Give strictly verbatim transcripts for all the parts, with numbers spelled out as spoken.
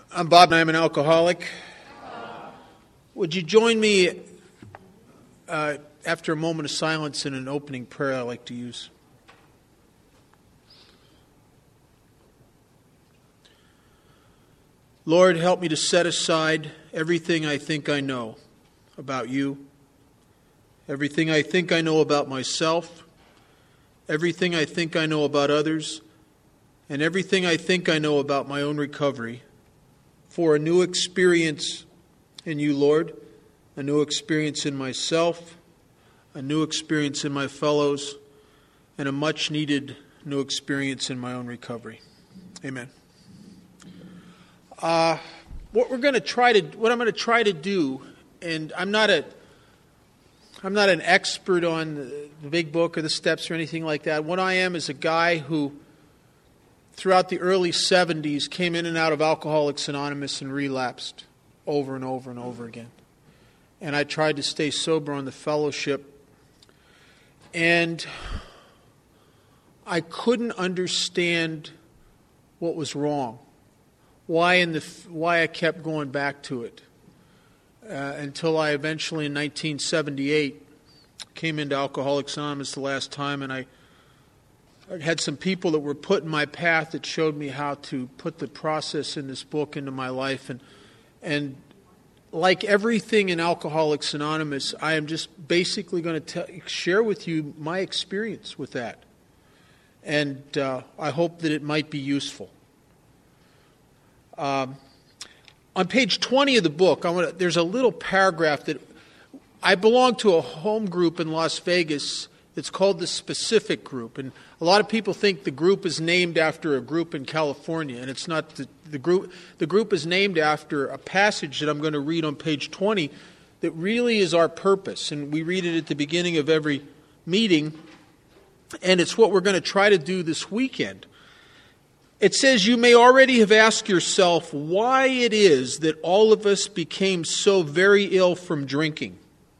I'm Bob, and I'm an alcoholic. Would you join me uh, after a moment of silence in an opening prayer I like to use? Lord, help me to set aside everything I think I know about you, everything I think I know about myself, everything I think I know about others, and everything I think I know about my own recovery, for a new experience in you, Lord, a new experience in myself, a new experience in my fellows, and a much-needed new experience in my own recovery. Amen. Uh, what we're going to try to, what I'm going to try to do, and I'm not a, I'm not an expert on the, the big book or the steps or anything like that. What I am is a guy who, throughout the early seventies, came in and out of Alcoholics Anonymous and relapsed over and over and over again. And I tried to stay sober on the fellowship. And I couldn't understand what was wrong. Why in the why I kept going back to it. Uh, until I eventually, in nineteen seventy-eight, came into Alcoholics Anonymous the last time, and I I had some people that were put in my path that showed me how to put the process in this book into my life. And and like everything in Alcoholics Anonymous, I am just basically going to t- share with you my experience with that. And uh, I hope that it might be useful. Um, on page twenty of the book, I want to, there's a little paragraph that I belong to a home group in Las Vegas. It's called the Specific Group, and a lot of people think the group is named after a group in California, and it's not. The, the group The group is named after a passage that I'm going to read on page twenty that really is our purpose, and we read it at the beginning of every meeting, and it's what we're going to try to do this weekend. It says, "You may already have asked yourself why it is that all of us became so very ill from drinking.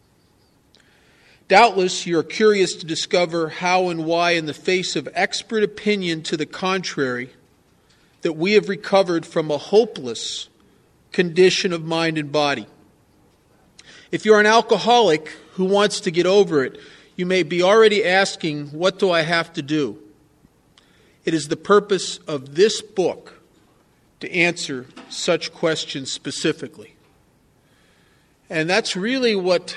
Doubtless you are curious to discover how and why, in the face of expert opinion to the contrary, that we have recovered from a hopeless condition of mind and body. If you are an alcoholic who wants to get over it, you may be already asking, what do I have to do? It is the purpose of this book to answer such questions specifically." And that's really what...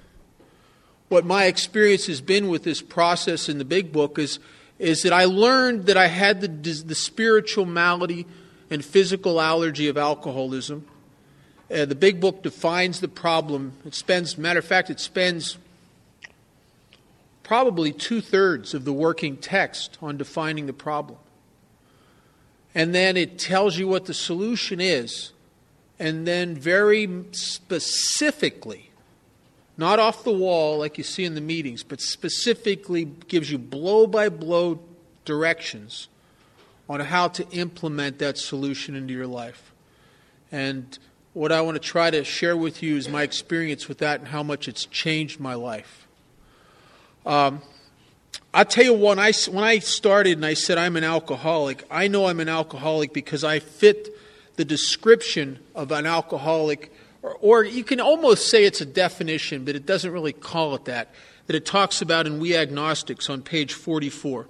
What my experience has been with this process in the big book is, is that I learned that I had the, the spiritual malady and physical allergy of alcoholism. Uh, the big book defines the problem. It spends, matter of fact, it spends probably two-thirds of the working text on defining the problem. And then it tells you what the solution is. And then very specifically, not off the wall like you see in the meetings, but specifically gives you blow-by-blow directions on how to implement that solution into your life. And what I want to try to share with you is my experience with that and how much it's changed my life. Um, I'll tell you when I, when I started and I said I'm an alcoholic, I know I'm an alcoholic because I fit the description of an alcoholic. Or, or you can almost say it's a definition, but it doesn't really call it that, that it talks about in We Agnostics on page forty-four.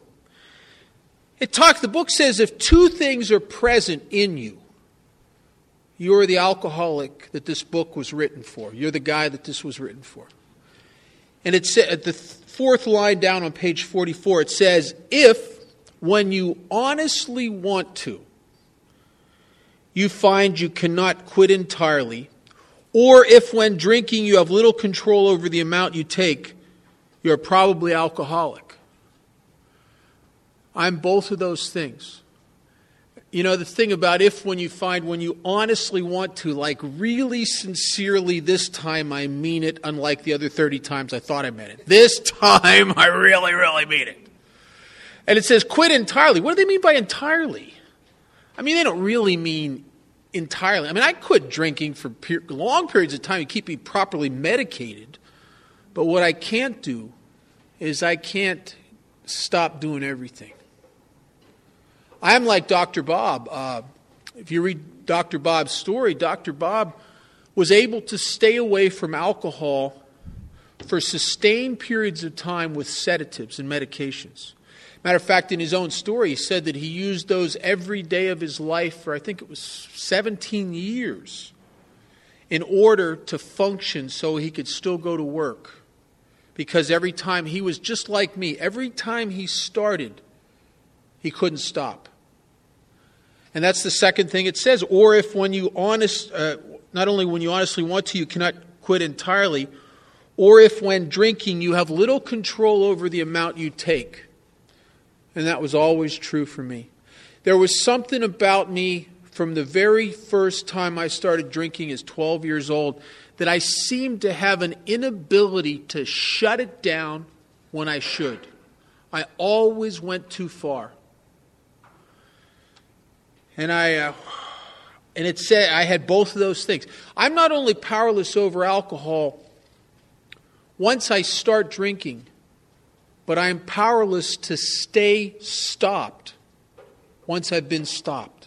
It talks, the book says, if two things are present in you, you're the alcoholic that this book was written for. You're the guy that this was written for. And it says, at the fourth line down on page forty-four, it says, if, when you honestly want to, you find you cannot quit entirely, or if when drinking you have little control over the amount you take, you're probably alcoholic. I'm both of those things. You know, the thing about if when you find when you honestly want to, like really sincerely, this time I mean it, unlike the other thirty times I thought I meant it. This time I really, really mean it. And it says quit entirely. What do they mean by entirely? I mean, they don't really mean entirely. I mean, I quit drinking for per- long periods of time to keep me properly medicated. But what I can't do is I can't stop doing everything. I'm like Doctor Bob. Uh, if you read Doctor Bob's story, Doctor Bob was able to stay away from alcohol for sustained periods of time with sedatives and medications. Matter of fact, in his own story, he said that he used those every day of his life for, I think it was seventeen years, in order to function so he could still go to work. Because every time, he was just like me, every time he started, he couldn't stop. And that's the second thing it says. Or if when you honest, uh, not only when you honestly want to, you cannot quit entirely, or if when drinking you have little control over the amount you take. And that was always true for me. There was something about me from the very first time I started drinking as twelve years old that I seemed to have an inability to shut it down when I should. I always went too far. And I, uh, and it said I had both of those things. I'm not only powerless over alcohol once I start drinking, but I'm powerless to stay stopped once I've been stopped.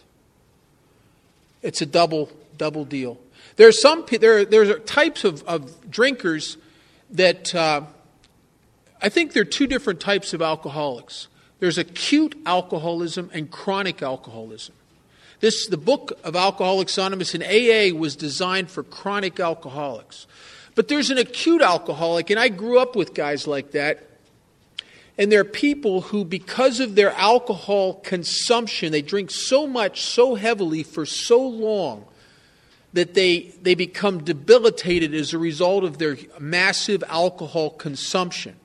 It's a double double deal. There are some there there are types of, of drinkers that uh, I think there are two different types of alcoholics. There's acute alcoholism and chronic alcoholism. This the book of Alcoholics Anonymous in A A was designed for chronic alcoholics. But there's an acute alcoholic, and I grew up with guys like that. And there are people who, because of their alcohol consumption, they drink so much, so heavily for so long that they they become debilitated as a result of their massive alcohol consumption.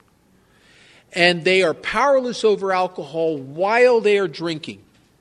And they are powerless over alcohol while they are drinking.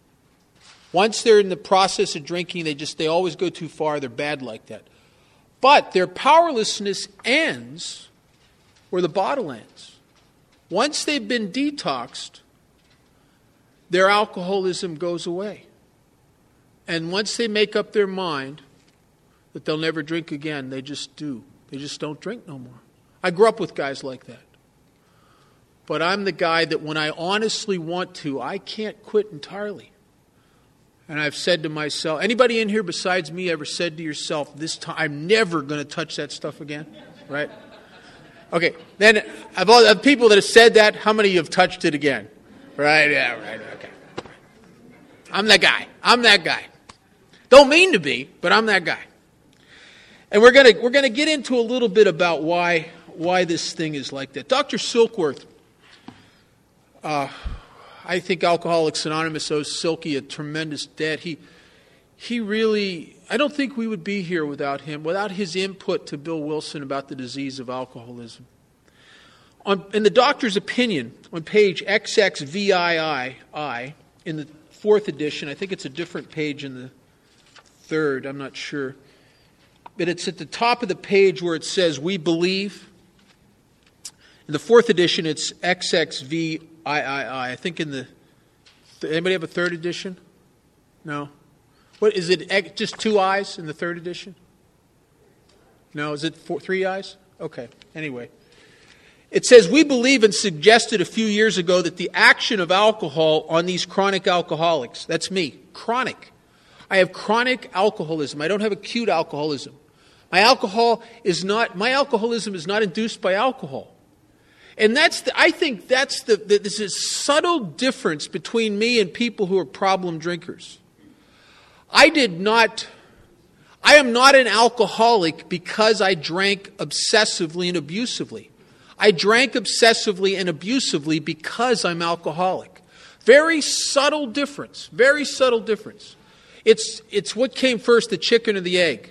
Once they're in the process of drinking, they just they always go too far. They're bad like that. But their powerlessness ends where the bottle ends. Once they've been detoxed, their alcoholism goes away. And once they make up their mind that they'll never drink again, they just do. They just don't drink no more. I grew up with guys like that. But I'm the guy that when I honestly want to, I can't quit entirely. And I've said to myself, anybody in here besides me ever said to yourself, this time I'm never going to touch that stuff again? Right? Okay, then of all the people that have said that, how many have touched it again? Right, yeah, right, okay. I'm that guy. I'm that guy. Don't mean to be, but I'm that guy. And we're gonna we're gonna get into a little bit about why why this thing is like that. Doctor Silkworth, uh, I think Alcoholics Anonymous owes Silky a tremendous debt. He he really, I don't think we would be here without him, without his input to Bill Wilson about the disease of alcoholism. On, in the doctor's opinion, on page X X V I I, in the fourth edition, I think it's a different page in the third, I'm not sure. But it's at the top of the page where it says, we believe. In the fourth edition, it's X X V I I. I think in the, anybody have a third edition? No? What is it? Just two eyes in the third edition? No, is it four, three eyes? Okay. Anyway, it says we believe and suggested a few years ago that the action of alcohol on these chronic alcoholics. That's me. Chronic. I have chronic alcoholism. I don't have acute alcoholism. My alcohol is not. My alcoholism is not induced by alcohol. And that's. The, I think that's the. the there's a subtle difference between me and people who are problem drinkers. I did not, I am not an alcoholic because I drank obsessively and abusively. I drank obsessively and abusively because I'm alcoholic. Very subtle difference, very subtle difference. It's it's what came first, the chicken or the egg.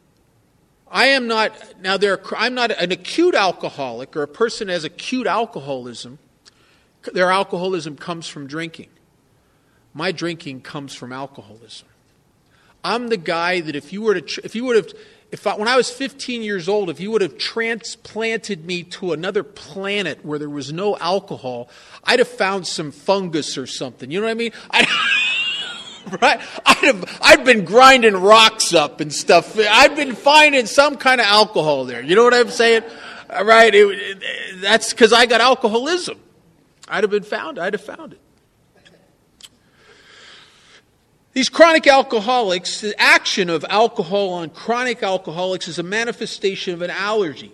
I am not, now there are, I'm not an acute alcoholic or a person that has acute alcoholism. Their alcoholism comes from drinking. My drinking comes from alcoholism. I'm the guy that if you were to, if you would have, if I, when I was fifteen years old, if you would have transplanted me to another planet where there was no alcohol, I'd have found some fungus or something. You know what I mean? I'd, right? I'd have, I'd been grinding rocks up and stuff. I'd been finding some kind of alcohol there. You know what I'm saying? Right? It, it, that's because I got alcoholism. I'd have been found. I'd have found it. These chronic alcoholics, the action of alcohol on chronic alcoholics is a manifestation of an allergy.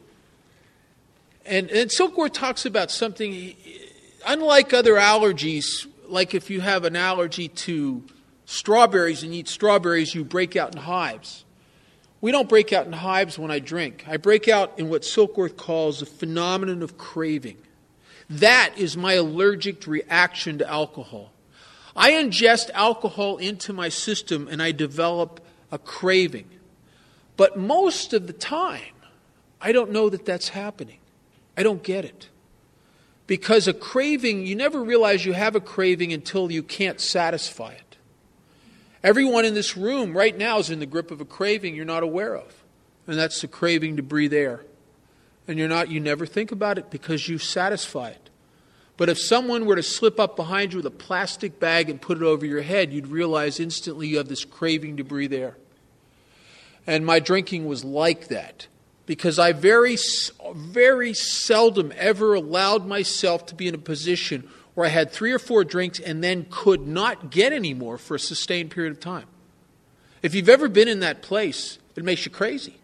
And, and Silkworth talks about something, unlike other allergies, like if you have an allergy to strawberries and you eat strawberries, you break out in hives. We don't break out in hives when I drink. I break out in what Silkworth calls a phenomenon of craving. That is my allergic reaction to alcohol. I ingest alcohol into my system and I develop a craving. But most of the time, I don't know that that's happening. I don't get it. Because a craving, you never realize you have a craving until you can't satisfy it. Everyone in this room right now is in the grip of a craving you're not aware of. And that's the craving to breathe air. And you're not, you never think about it because you satisfy it. But if someone were to slip up behind you with a plastic bag and put it over your head, you'd realize instantly you have this craving to breathe air. And my drinking was like that. Because I very, very seldom ever allowed myself to be in a position where I had three or four drinks and then could not get any more for a sustained period of time. If you've ever been in that place, it makes you crazy.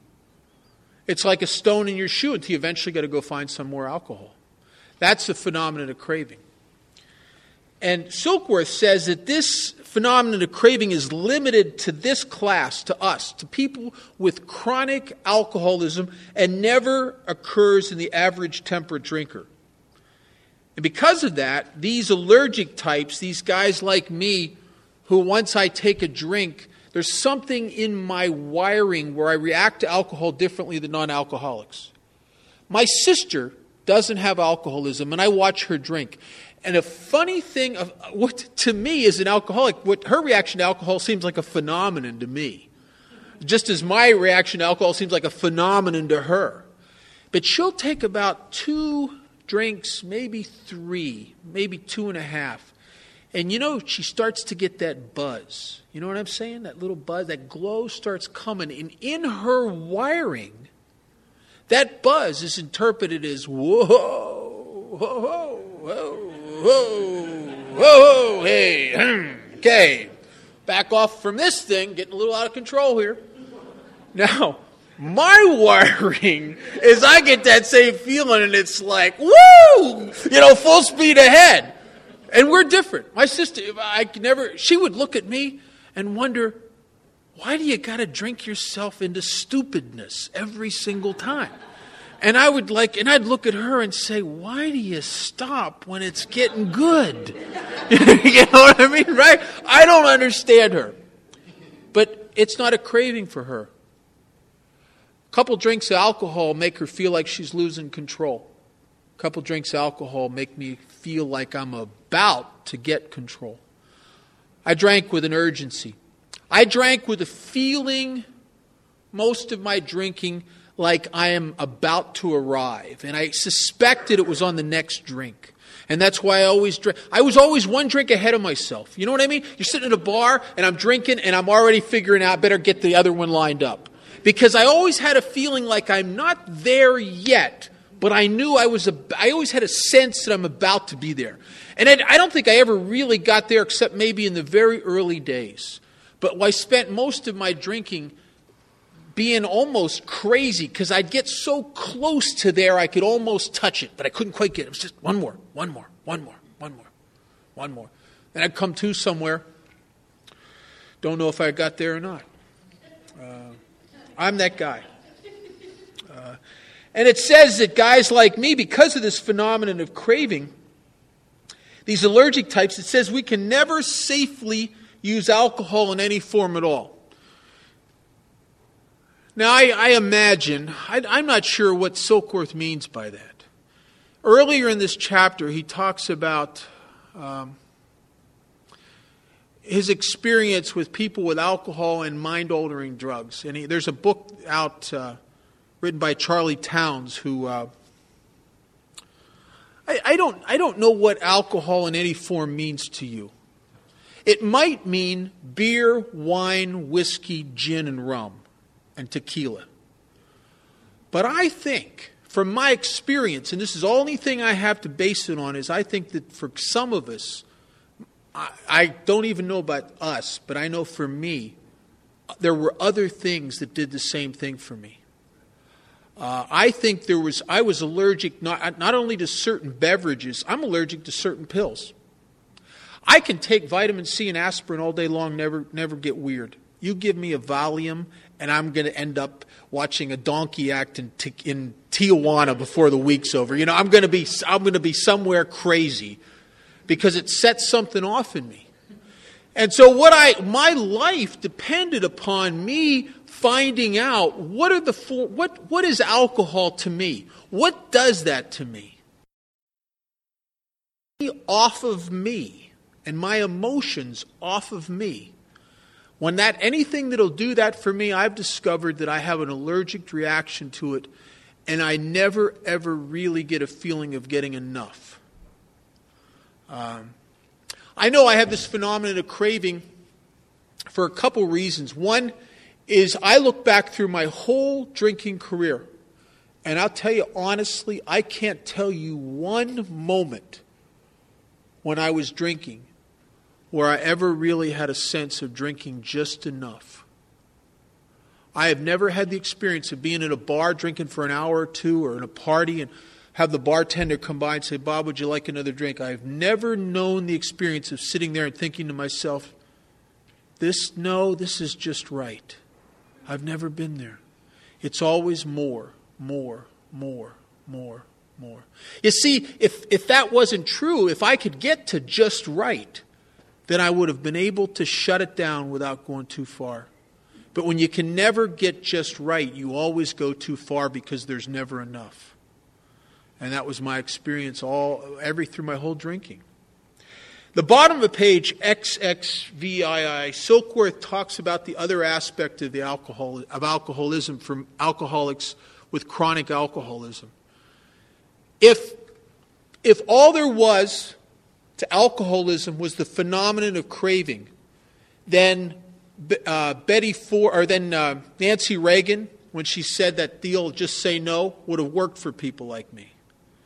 It's like a stone in your shoe until you eventually got to go find some more alcohol. That's the phenomenon of craving. And Silkworth says that this phenomenon of craving is limited to this class, to us, to people with chronic alcoholism, and never occurs in the average temperate drinker. And because of that, these allergic types, these guys like me, who once I take a drink, there's something in my wiring where I react to alcohol differently than non-alcoholics. My sister doesn't have alcoholism, and I watch her drink. And a funny thing, of what to me is an alcoholic, what her reaction to alcohol seems like a phenomenon to me. Just as my reaction to alcohol seems like a phenomenon to her. But she'll take about two drinks, maybe three, maybe two and a half. And you know, she starts to get that buzz. You know what I'm saying? That little buzz, that glow starts coming. And in her wiring, that buzz is interpreted as, whoa, whoa, whoa, whoa. Whoa, whoa, hey, okay, back off from this thing, getting a little out of control here. Now, my wiring is I get that same feeling and it's like, woo, you know, full speed ahead. And we're different. My sister, I could never, she would look at me and wonder, why do you got to drink yourself into stupidness every single time? And I would like, and I'd look at her and say, why do you stop when it's getting good? You know what I mean, right? I don't understand her. But it's not a craving for her. A couple drinks of alcohol make her feel like she's losing control. A couple drinks of alcohol make me feel like I'm about to get control. I drank with an urgency. I drank with a feeling, most of my drinking, like I am about to arrive. And I suspected it was on the next drink. And that's why I always drink. I was always one drink ahead of myself. You know what I mean? You're sitting at a bar and I'm drinking and I'm already figuring out, better get the other one lined up. Because I always had a feeling like I'm not there yet, but I knew I was, a, I always had a sense that I'm about to be there. And I, I don't think I ever really got there except maybe in the very early days. But I spent most of my drinking being almost crazy because I'd get so close to there I could almost touch it, but I couldn't quite get it. It was just one more, one more, one more, one more, one more. Then I'd come to somewhere. Don't know if I got there or not. Uh, I'm that guy. Uh, and it says that guys like me, because of this phenomenon of craving, these allergic types, it says we can never safely use alcohol in any form at all. Now, I, I imagine, I, I'm not sure what Silkworth means by that. Earlier in this chapter, he talks about um, his experience with people with alcohol and mind-altering drugs. And he, there's a book out uh, written by Charlie Towns who... Uh, I, I don't, I don't know what alcohol in any form means to you. It might mean beer, wine, whiskey, gin, and rum. And tequila. But I think, from my experience, and this is the only thing I have to base it on, is I think that for some of us, I, I don't even know about us, but I know for me, there were other things that did the same thing for me. Uh, I think there was, I was allergic not, not only to certain beverages, I'm allergic to certain pills. I can take vitamin C and aspirin all day long, never never get weird. You give me a Valium, and I'm going to end up watching a donkey act in, in Tijuana before the week's over. You know, I'm going to be I'm going to be somewhere crazy because it sets something off in me. And so what I my life depended upon me finding out what are the four, what what is alcohol to me? What does that to me? Off of me. And my emotions off of me. When that anything that'll do that for me, I've discovered that I have an allergic reaction to it, and I never ever really get a feeling of getting enough. Um, I know I have this phenomenon of craving for a couple reasons. One is I look back through my whole drinking career, and I'll tell you honestly, I can't tell you one moment when I was drinking where I ever really had a sense of drinking just enough. I have never had the experience of being at a bar drinking for an hour or two or in a party and have the bartender come by and say, "Bob, would you like another drink?" I have never known the experience of sitting there and thinking to myself, this, no, this is just right. I've never been there. It's always more, more, more, more, more. You see, if, if that wasn't true, if I could get to just right, then I would have been able to shut it down without going too far. But when you can never get just right, you always go too far because there's never enough. And that was my experience all every through my whole drinking. The bottom of the page, X X V I I, Silkworth talks about the other aspect of the alcohol of alcoholism from alcoholics with chronic alcoholism. If if all there was to alcoholism was the phenomenon of craving, then uh, Betty Ford, or then uh, Nancy Reagan, when she said that deal, just say no, would have worked for people like me.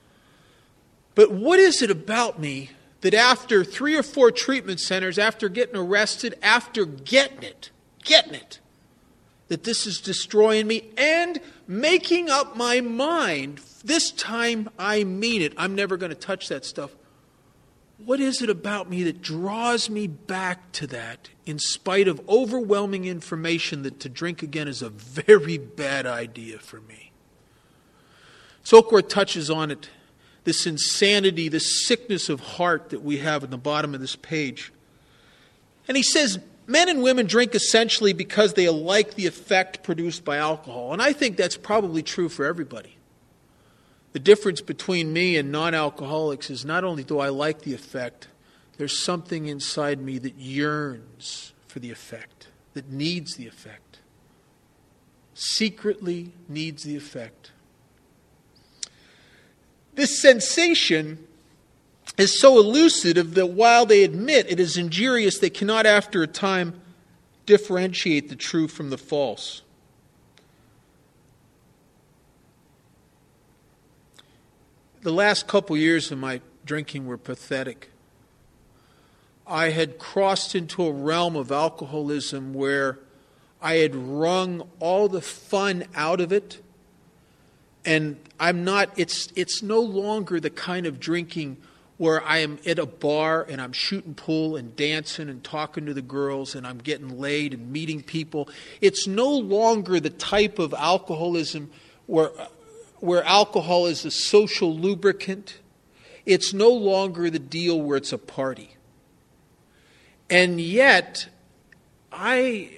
But what is it about me that after three or four treatment centers, after getting arrested, after getting it, getting it, that this is destroying me and making up my mind, this time I mean it, I'm never going to touch that stuff. What is it about me that draws me back to that in spite of overwhelming information that to drink again is a very bad idea for me? Silkworth touches on it, this insanity, this sickness of heart that we have at the bottom of this page. And he says, men and women drink essentially because they like the effect produced by alcohol. And I think that's probably true for everybody. The difference between me and non-alcoholics is not only do I like the effect, there's something inside me that yearns for the effect, that needs the effect, secretly needs the effect. This sensation is so elusive that while they admit it is injurious, they cannot after a time differentiate the true from the false. The last couple years of my drinking were pathetic. I had crossed into a realm of alcoholism where I had wrung all the fun out of it. And I'm not, it's it's no longer the kind of drinking where I am at a bar and I'm shooting pool and dancing and talking to the girls and I'm getting laid and meeting people. It's no longer the type of alcoholism where where alcohol is a social lubricant. It's no longer the deal where it's a party. And yet, I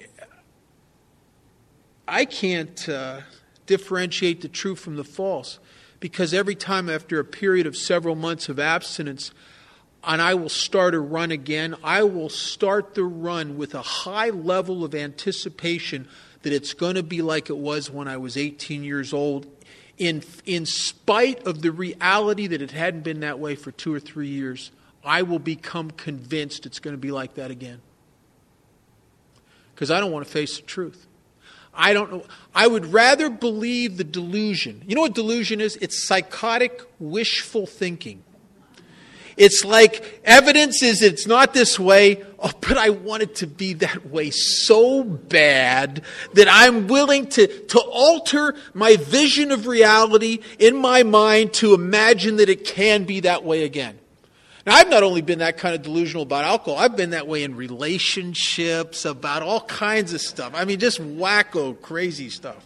I can't uh, differentiate the true from the false, because every time after a period of several months of abstinence, and I will start a run again, I will start the run with a high level of anticipation that it's going to be like it was when I was eighteen years old, in in spite of the reality that it hadn't been that way for two or three years. I will become convinced it's going to be like that again. Because I don't want to face the truth. I don't know. I would rather believe the delusion. You know what delusion is? It's psychotic, wishful thinking. It's like evidence is it's not this way, oh, but I want it to be that way so bad that I'm willing to, to alter my vision of reality in my mind to imagine that it can be that way again. Now, I've not only been that kind of delusional about alcohol, I've been that way in relationships, about all kinds of stuff. I mean, just wacko, crazy stuff.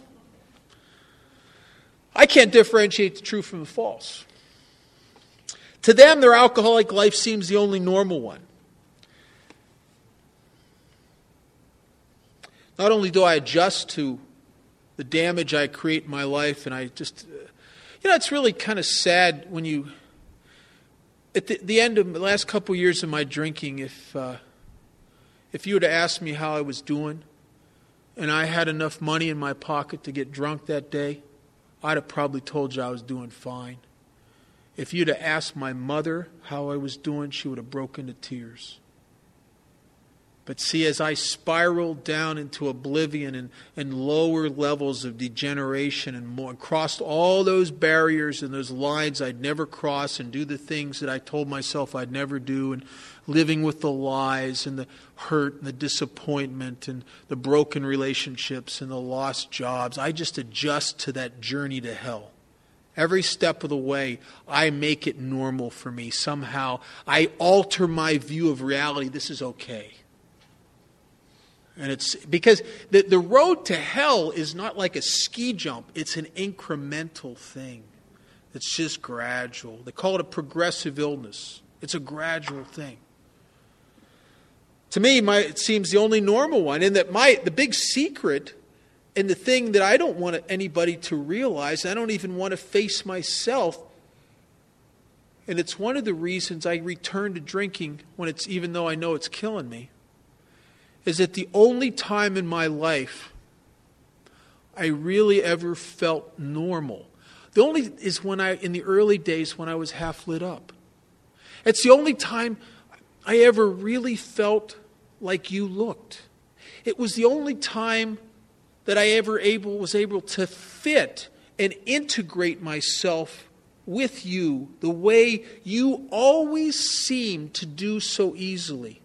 I can't differentiate the true from the false. To them, their alcoholic life seems the only normal one. Not only do I adjust to the damage I create in my life, and I just, you know, it's really kind of sad when you, at the, the end of the last couple of years of my drinking, if uh, if you were to ask me how I was doing, and I had enough money in my pocket to get drunk that day, I'd have probably told you I was doing fine. If you'd have asked my mother how I was doing, she would have broken into tears. But see, as I spiraled down into oblivion and, and lower levels of degeneration and more, and crossed all those barriers and those lines I'd never cross and do the things that I told myself I'd never do, and living with the lies and the hurt and the disappointment and the broken relationships and the lost jobs, I just adjust to that journey to hell. Every step of the way, I make it normal for me. Somehow, I alter my view of reality. This is okay. And it's because the, the road to hell is not like a ski jump. It's an incremental thing. It's just gradual. They call it a progressive illness. It's a gradual thing. To me, my, it seems the only normal one. And that my the big secret and the thing that I don't want anybody to realize, I don't even want to face myself, and it's one of the reasons I return to drinking when it's, even though I know it's killing me, is that the only time in my life I really ever felt normal. The only is when I, in the early days when I was half lit up. It's the only time I ever really felt like you looked. It was the only time that I ever able was able to fit and integrate myself with you the way you always seemed to do so easily.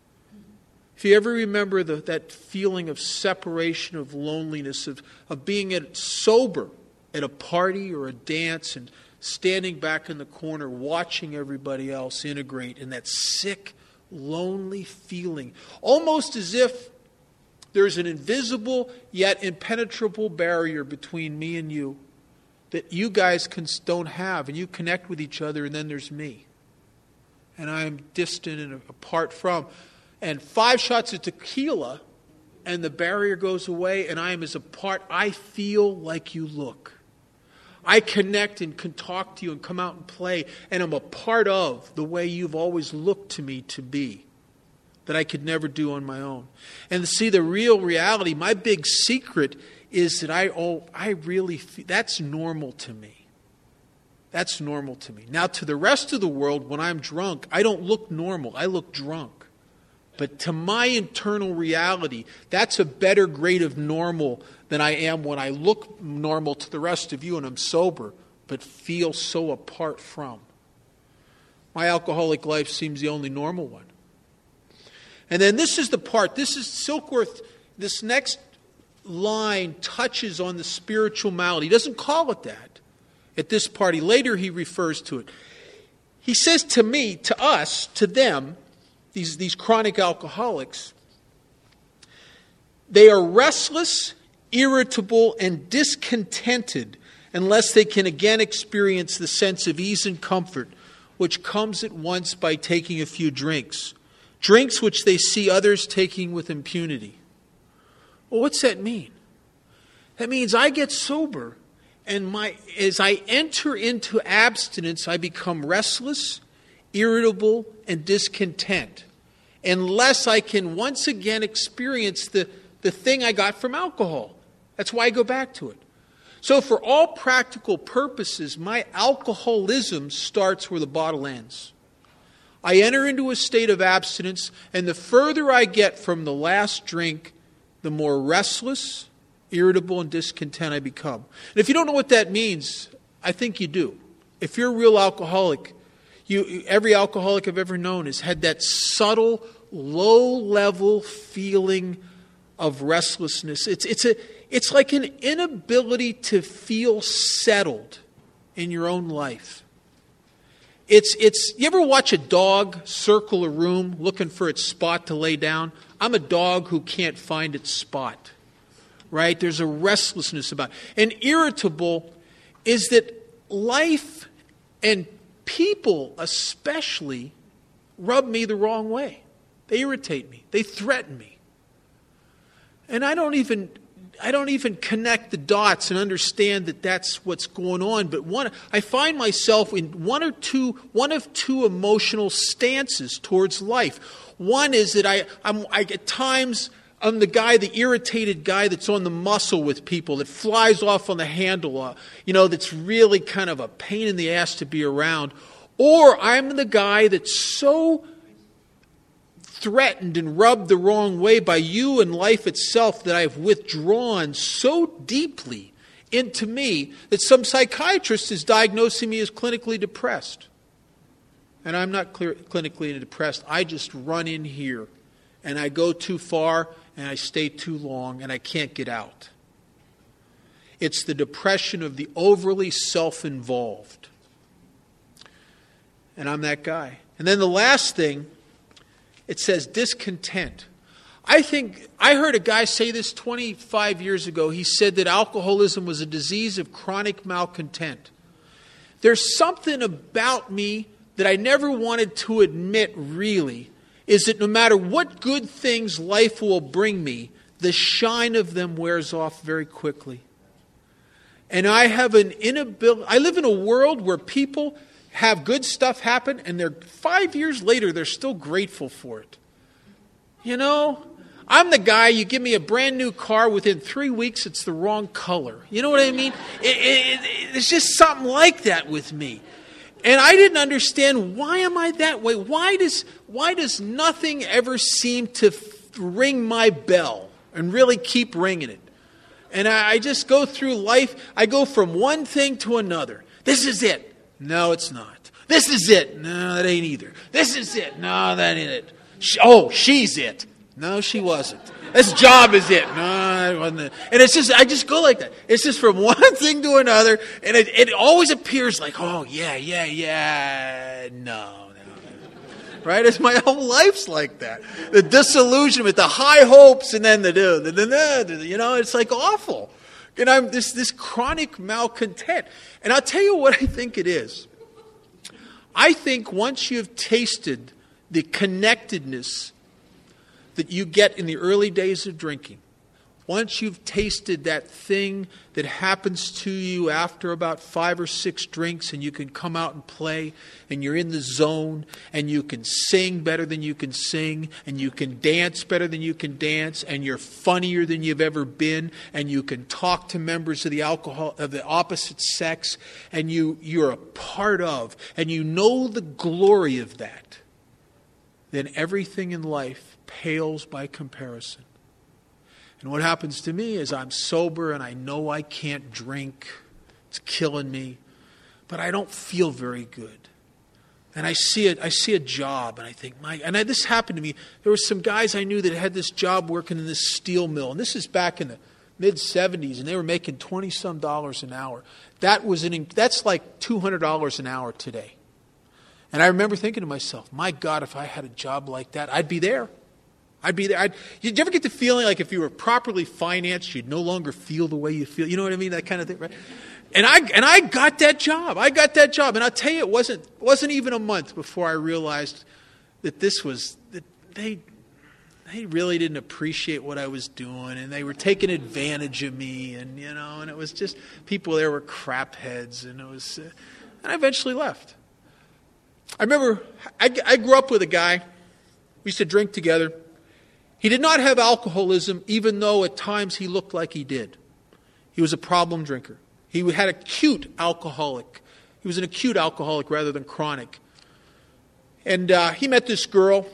If you ever remember the, that feeling of separation, of loneliness, of, of being at, sober at a party or a dance and standing back in the corner watching everybody else integrate in that sick, lonely feeling, almost as if there's an invisible yet impenetrable barrier between me and you that you guys can, don't have, and you connect with each other, and then there's me. And I am distant and apart from. And five shots of tequila, and the barrier goes away, and I am as apart. I feel like you look. I connect and can talk to you and come out and play, and I'm a part of the way you've always looked to me to be, that I could never do on my own. And to see the real reality, my big secret is that I oh I really feel, that's normal to me. That's normal to me. Now, to the rest of the world, when I'm drunk, I don't look normal. I look drunk. But to my internal reality, that's a better grade of normal than I am when I look normal to the rest of you and I'm sober, but feel so apart from. My alcoholic life seems the only normal one. And then this is the part, this is Silkworth, this next line touches on the spiritual malady. He doesn't call it that at this party. Later he refers to it. He says to me, to us, to them, These, these chronic alcoholics, they are restless, irritable, and discontented unless they can again experience the sense of ease and comfort which comes at once by taking a few drinks. Drinks which they see others taking with impunity. Well, what's that mean? That means I get sober, and my as I enter into abstinence, I become restless, irritable, and discontent, unless I can once again experience the, the thing I got from alcohol. That's why I go back to it. So for all practical purposes, my alcoholism starts where the bottle ends. I enter into a state of abstinence, and the further I get from the last drink, the more restless, irritable, and discontent I become. And if you don't know what that means, I think you do. If you're a real alcoholic, You, every alcoholic I've ever known has had that subtle, low-level feeling of restlessness. It's, it's, a, it's like an inability to feel settled in your own life. It's, it's, you ever watch a dog circle a room looking for its spot to lay down? I'm a dog who can't find its spot, right? There's a restlessness about it. And irritable is that life and people especially rub me the wrong way. They irritate me. They threaten me. And I don't even I don't even connect the dots and understand that that's what's going on. But one, I find myself in one or two, one of two emotional stances towards life. One is that I, I'm, I at times I'm the guy, the irritated guy that's on the muscle with people, that flies off on the handle, uh, you know, that's really kind of a pain in the ass to be around. Or I'm the guy that's so threatened and rubbed the wrong way by you and life itself that I've withdrawn so deeply into me that some psychiatrist is diagnosing me as clinically depressed. And I'm not clear, clinically depressed. I just run in here and I go too far and I stay too long and I can't get out. It's the depression of the overly self-involved. And I'm that guy. And then the last thing, it says discontent. I think, I heard a guy say this twenty-five years ago. He said that alcoholism was a disease of chronic malcontent. There's something about me that I never wanted to admit really, is that no matter what good things life will bring me, the shine of them wears off very quickly. And I have an inability, I live in a world where people have good stuff happen, and they're five years later, they're still grateful for it. You know, I'm the guy, you give me a brand new car, within three weeks, it's the wrong color. You know what I mean? It, it, it, it's just something like that with me. And I didn't understand, why am I that way? Why does, why does nothing ever seem to ring my bell and really keep ringing it? And I, I just go through life, I go from one thing to another. This is it. No, it's not. This is it. No, that ain't either. This is it. No, that ain't it. She, oh, she's it. No, she wasn't. This job is it. No, it wasn't it. And it's just, I just go like that. It's just from one thing to another, and it, it always appears like, oh, yeah, yeah, yeah. No, no. Right? It's my whole life's like that. The disillusionment, the high hopes, and then the, the, the, the you know, it's like awful. And I'm this, this chronic malcontent. And I'll tell you what I think it is. I think once you've tasted the connectedness that you get in the early days of drinking, once you've tasted that thing that happens to you after about five or six drinks, and you can come out and play, and you're in the zone, and you can sing better than you can sing, and you can dance better than you can dance, and you're funnier than you've ever been, and you can talk to members of the alcohol of the opposite sex, and you you're a part of, and you know the glory of that, then everything in life pales by comparison. And what happens to me is I'm sober and I know I can't drink. It's killing me. But I don't feel very good. And I see it. I see a job and I think, my, and I, this happened to me. There were some guys I knew that had this job working in this steel mill. And this is back in the mid seventies, and they were making twenty some dollars an hour. That was an, that's like two hundred dollars an hour today. And I remember thinking to myself, my God, if I had a job like that, I'd be there. I'd be there. I'd, you'd ever get the feeling like if you were properly financed, you'd no longer feel the way you feel? You know what I mean? That kind of thing, right? And I and I got that job. I got that job. And I'll tell you, it wasn't wasn't even a month before I realized that this was, that they they really didn't appreciate what I was doing, and they were taking advantage of me, and you know, and it was just, people there were crap heads, and it was, uh, and I eventually left. I remember, I, I grew up with a guy, we used to drink together. He did not have alcoholism, even though at times he looked like he did. He was a problem drinker. He had acute alcoholic. He was an acute alcoholic rather than chronic. And uh, he met this girl,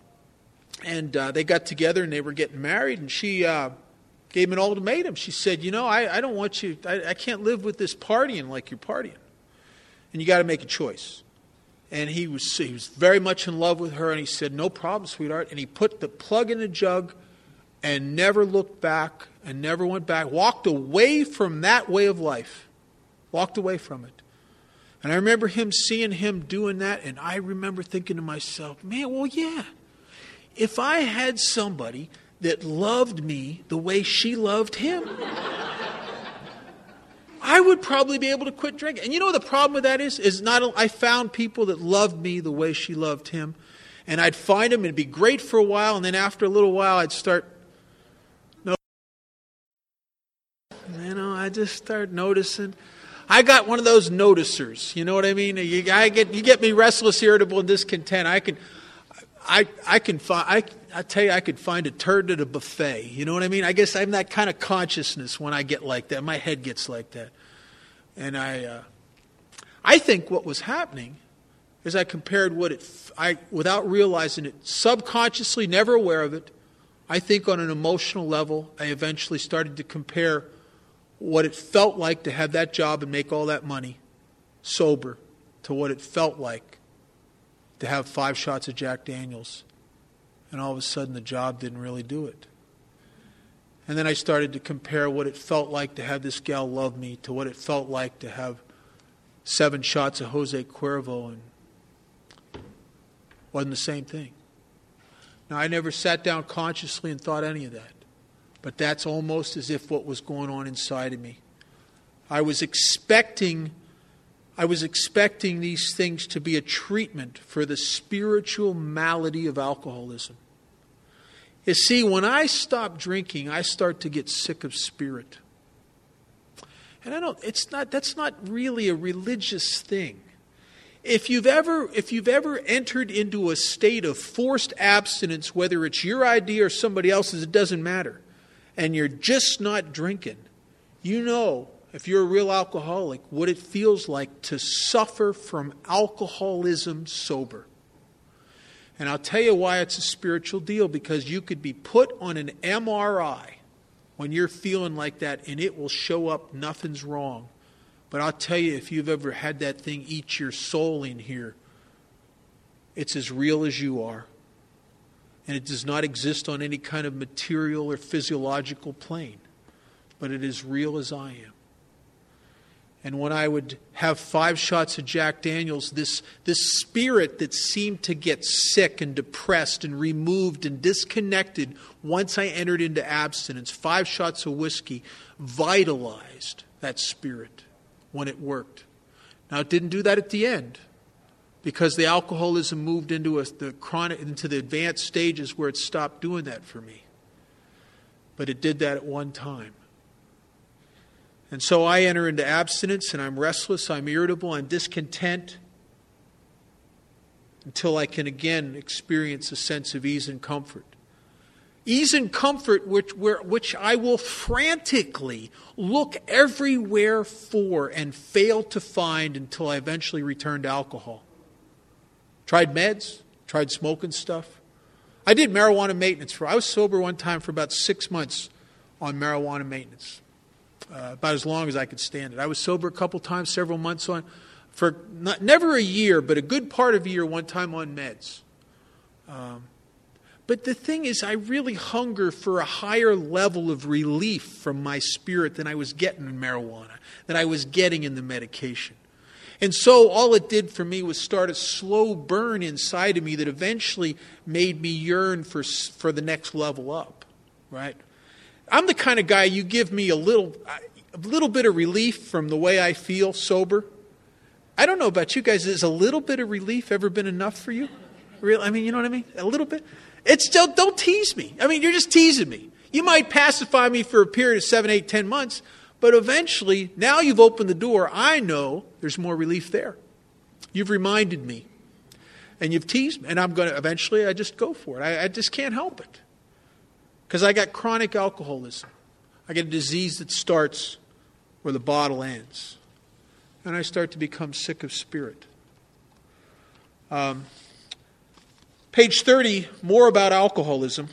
and uh, they got together, and they were getting married, and she uh, gave him an ultimatum. She said, you know, I, I don't want you, I, I can't live with this partying like you're partying. And you got to make a choice. And he was, he was very much in love with her, and he said, no problem, sweetheart. And he put the plug in the jug and never looked back and never went back, walked away from that way of life, walked away from it. And I remember him seeing him doing that, and I remember thinking to myself, man, well, yeah, if I had somebody that loved me the way she loved him, I would probably be able to quit drinking. And you know what the problem with that is? Is not I found people that loved me the way she loved him. And I'd find them and it'd be great for a while. And then after a little while, I'd start, no, you know, I just start noticing. I got one of those noticers. You know what I mean? You, I get, you get me restless, irritable, and discontent. I can, I, I can find, I, I tell you, I could find a turd at a buffet. You know what I mean? I guess I'm that kind of consciousness when I get like that. My head gets like that. And I, uh, I think what was happening is I compared what it, I, without realizing it, subconsciously, never aware of it, I think on an emotional level, I eventually started to compare what it felt like to have that job and make all that money sober to what it felt like to have five shots of Jack Daniels. And all of a sudden the job didn't really do it. And then I started to compare what it felt like to have this gal love me to what it felt like to have seven shots of Jose Cuervo, and it wasn't the same thing. Now, I never sat down consciously and thought any of that. But that's almost as if what was going on inside of me. I was expecting, I was expecting these things to be a treatment for the spiritual malady of alcoholism. You see, when I stop drinking, I start to get sick of spirit. And I don't, it's not, that's not really a religious thing. If you've ever, if you've ever entered into a state of forced abstinence, whether it's your idea or somebody else's, it doesn't matter, and you're just not drinking, you know, if you're a real alcoholic, what it feels like to suffer from alcoholism sober. And I'll tell you why it's a spiritual deal, because you could be put on an M R I when you're feeling like that, and it will show up nothing's wrong. But I'll tell you, if you've ever had that thing eat your soul in here, it's as real as you are. And it does not exist on any kind of material or physiological plane. But it is real as I am. And when I would have five shots of Jack Daniels, this, this spirit that seemed to get sick and depressed and removed and disconnected once I entered into abstinence, five shots of whiskey vitalized that spirit when it worked. Now, it didn't do that at the end, because the alcoholism moved into a, the chronic, into the advanced stages where it stopped doing that for me. But it did that at one time. And so I enter into abstinence, and I'm restless, I'm irritable, I'm discontent, until I can again experience a sense of ease and comfort. Ease and comfort which, where, which I will frantically look everywhere for and fail to find until I eventually return to alcohol. Tried meds, tried smoking stuff. I did marijuana maintenance. for. I was sober one time for about six months on marijuana maintenance. Uh, about as long as I could stand it. I was sober a couple times, several months on, for not, never a year, but a good part of a year, one time on meds. Um, but the thing is, I really hunger for a higher level of relief from my spirit than I was getting in marijuana, than I was getting in the medication. And so all it did for me was start a slow burn inside of me that eventually made me yearn for, for the next level up, right? I'm the kind of guy, you give me a little a little bit of relief from the way I feel sober. I don't know about you guys, has a little bit of relief ever been enough for you? Real, I mean, you know what I mean? A little bit. It's still, don't tease me. I mean, you're just teasing me. You might pacify me for a period of seven, eight, ten months, but eventually, now you've opened the door, I know there's more relief there. You've reminded me. And you've teased me. And I'm going to, eventually, I just go for it. I, I just can't help it. Because I got chronic alcoholism. I get a disease that starts where the bottle ends. And I start to become sick of spirit. Um, page thirty, more about alcoholism.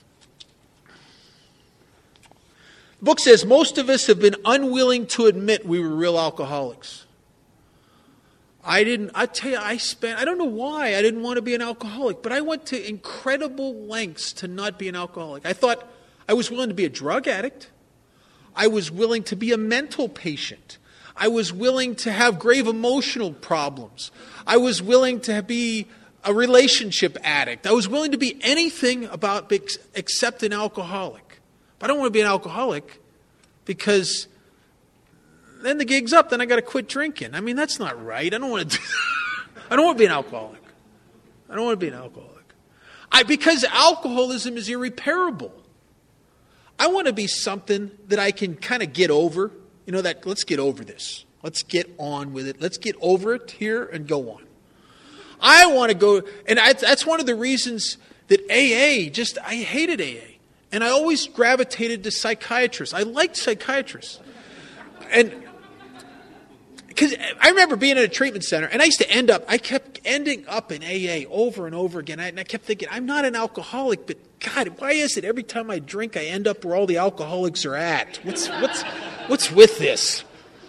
The book says, most of us have been unwilling to admit we were real alcoholics. I didn't, I tell you, I spent, I don't know why I didn't want to be an alcoholic, but I went to incredible lengths to not be an alcoholic. I thought I was willing to be a drug addict. I was willing to be a mental patient. I was willing to have grave emotional problems. I was willing to be a relationship addict. I was willing to be anything about except an alcoholic. But I don't want to be an alcoholic because then the gig's up, then I got to quit drinking. I mean, that's not right. I don't want to do I don't want to be an alcoholic. I don't want to be an alcoholic. I, because alcoholism is irreparable. I want to be something that I can kind of get over. You know, that let's get over this. Let's get on with it. Let's get over it here and go on. I want to go, and I, that's one of the reasons that A A, just, I hated A A. And I always gravitated to psychiatrists. I liked psychiatrists. And because I remember being at a treatment center, and I used to end up, I kept ending up in A A over and over again. I, and I kept thinking, I'm not an alcoholic, but God, why is it every time I drink, I end up where all the alcoholics are at? What's, what's, what's with this?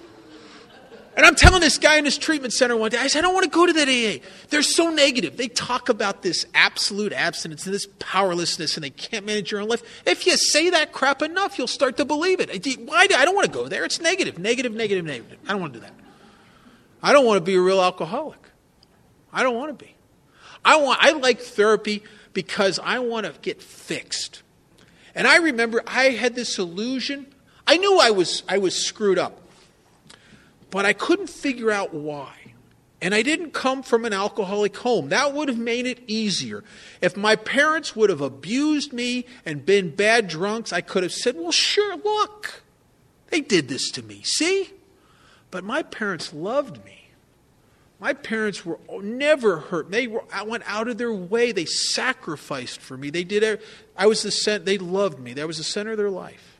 And I'm telling this guy in this treatment center one day, I said, I don't want to go to that A A. They're so negative. They talk about this absolute abstinence and this powerlessness, and they can't manage your own life. If you say that crap enough, you'll start to believe it. Why do I don't want to go there? It's negative, negative, negative, negative. I don't want to do that. I don't want to be a real alcoholic. I don't want to be. I want. I like therapy because I want to get fixed. And I remember I had this illusion. I knew I was I was screwed up. But I couldn't figure out why. And I didn't come from an alcoholic home. That would have made it easier. If my parents would have abused me and been bad drunks, I could have said, well, sure, look, they did this to me. See? But my parents loved me. My parents were never hurt. They were, I went out of their way. They sacrificed for me. They did. I was the center. They loved me. That was the center of their life.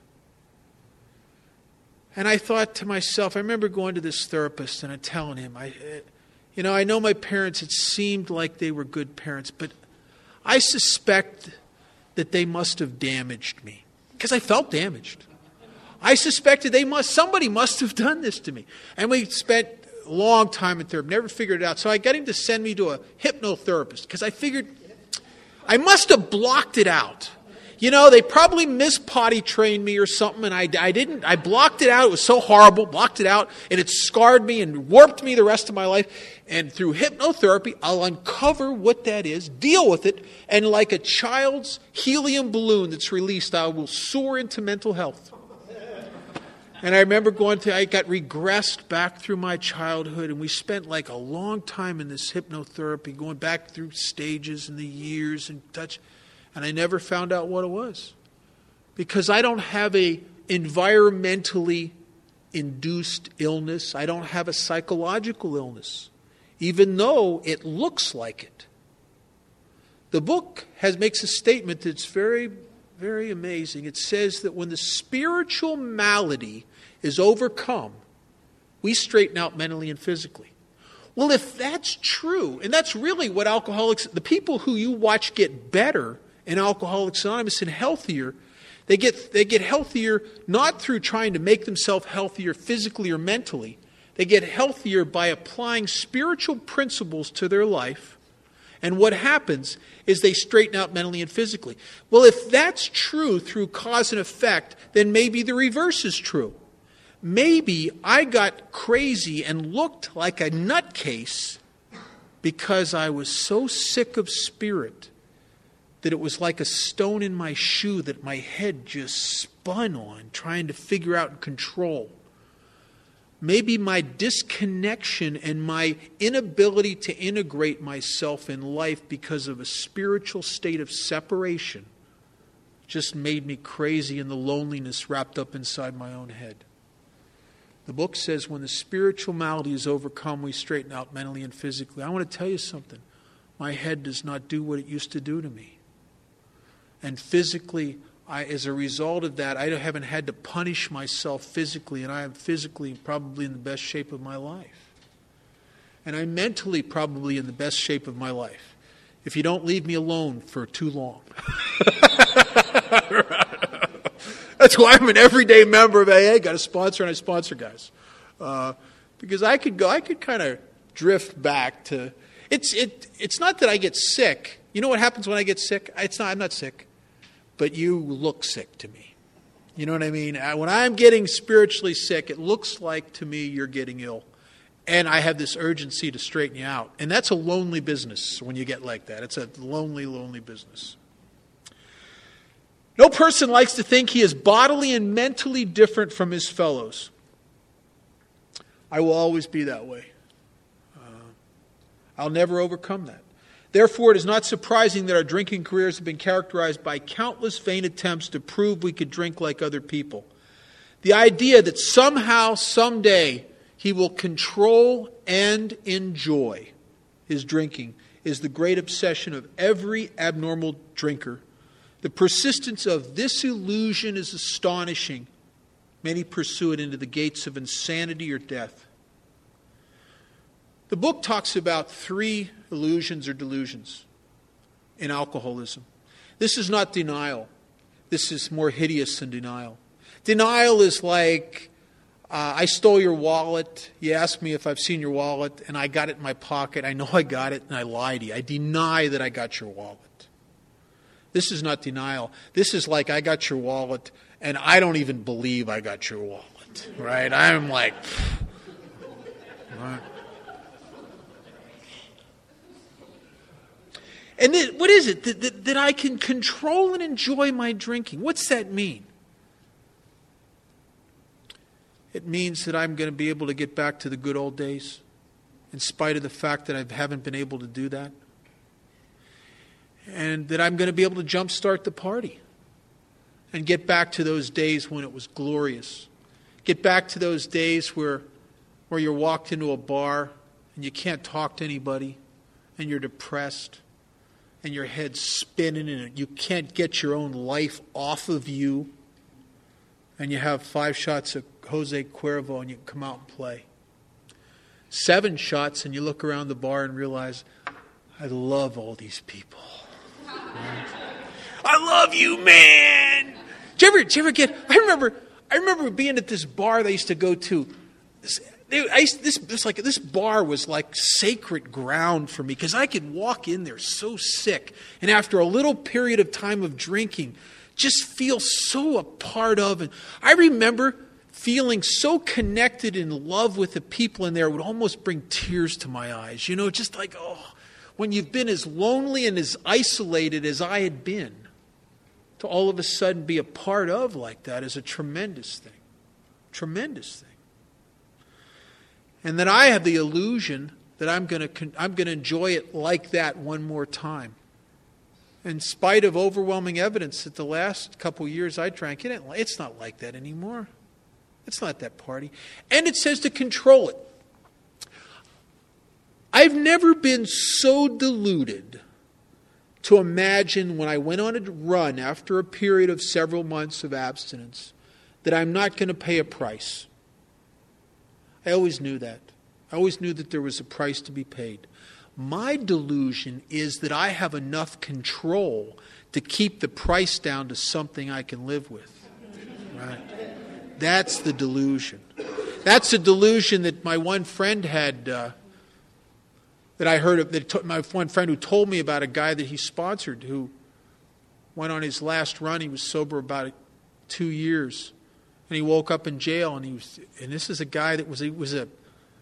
And I thought to myself, I remember going to this therapist and I'm telling him, I, you know, I know my parents, it seemed like they were good parents, but I suspect that they must have damaged me because I felt damaged. I suspected they must, somebody must have done this to me. And we spent a long time in therapy, never figured it out. So I got him to send me to a hypnotherapist because I figured I must have blocked it out. You know, they probably mis-potty trained me or something, and I, I didn't, I blocked it out. It was so horrible, blocked it out, and it scarred me and warped me the rest of my life. And through hypnotherapy, I'll uncover what that is, deal with it, and like a child's helium balloon that's released, I will soar into mental health. And I remember going to, I got regressed back through my childhood, and we spent like a long time in this hypnotherapy, going back through stages and the years and touch. And I never found out what it was. Because I don't have a environmentally induced illness. I don't have a psychological illness, even though it looks like it. The book has makes a statement that's very, very amazing. It says that when the spiritual malady is overcome, we straighten out mentally and physically. Well, if that's true, and that's really what alcoholics, the people who you watch get better in Alcoholics Anonymous and healthier, they get they get healthier not through trying to make themselves healthier physically or mentally. They get healthier by applying spiritual principles to their life. And what happens is they straighten out mentally and physically. Well, if that's true through cause and effect, then maybe the reverse is true. Maybe I got crazy and looked like a nutcase because I was so sick of spirit that it was like a stone in my shoe that my head just spun on, trying to figure out and control. Maybe my disconnection and my inability to integrate myself in life because of a spiritual state of separation just made me crazy in the loneliness wrapped up inside my own head. The book says when the spiritual malady is overcome, we straighten out mentally and physically. I want to tell you something. My head does not do what it used to do to me. And physically, I, as a result of that, I haven't had to punish myself physically, and I am physically probably in the best shape of my life. And I'm mentally probably in the best shape of my life, if you don't leave me alone for too long. That's why I'm an everyday member of A A, got a sponsor, and I sponsor guys. Uh, because I could go, I could kind of drift back to, it's it it's not that I get sick. You know what happens when I get sick? It's not, I'm not sick, but you look sick to me. You know what I mean? When I'm getting spiritually sick, it looks like to me you're getting ill. And I have this urgency to straighten you out. And that's a lonely business when you get like that. It's a lonely, lonely business. No person likes to think he is bodily and mentally different from his fellows. I will always be that way. Uh, I'll never overcome that. Therefore, it is not surprising that our drinking careers have been characterized by countless vain attempts to prove we could drink like other people. The idea that somehow, someday, he will control and enjoy his drinking is the great obsession of every abnormal drinker. The persistence of this illusion is astonishing. Many pursue it into the gates of insanity or death. The book talks about three illusions or delusions in alcoholism. This is not denial. This is more hideous than denial. Denial is like, uh, I stole your wallet. You asked me if I've seen your wallet, and I got it in my pocket. I know I got it, and I lied to you. I deny that I got your wallet. This is not denial. This is like, I got your wallet, and I don't even believe I got your wallet. Right? I'm like, right? And then, what is it? That, that, that I can control and enjoy my drinking. What's that mean? It means that I'm going to be able to get back to the good old days, in spite of the fact that I haven't been able to do that. And that I'm going to be able to jumpstart the party and get back to those days when it was glorious. Get back to those days where, where you're walked into a bar and you can't talk to anybody and you're depressed and your head's spinning and you can't get your own life off of you, and you have five shots of Jose Cuervo and you come out and play. Seven shots and you look around the bar and realize, I love all these people. Right? I love you, man. Did you ever, did you ever get, I remember, I remember being at this bar they used to go to. This, I used, this, this, like, this bar was like sacred ground for me because I could walk in there so sick. And after a little period of time of drinking, just feel so a part of. And I remember feeling so connected in love with the people in there, it would almost bring tears to my eyes. You know, just like, oh, when you've been as lonely and as isolated as I had been, to all of a sudden be a part of like that is a tremendous thing. Tremendous thing. And then I have the illusion that I'm going to I'm going to enjoy it like that one more time. In spite of overwhelming evidence that the last couple years I drank, it it's not like that anymore. It's not that party. And it says to control it. I've never been so deluded to imagine when I went on a run after a period of several months of abstinence that I'm not going to pay a price. I always knew that. I always knew that there was a price to be paid. My delusion is that I have enough control to keep the price down to something I can live with. Right? That's the delusion. That's the delusion that my one friend had, uh, that I heard of, that t- my one friend who told me about a guy that he sponsored who went on his last run. He was sober about two years. And he woke up in jail, and he was, and this is a guy that was he was a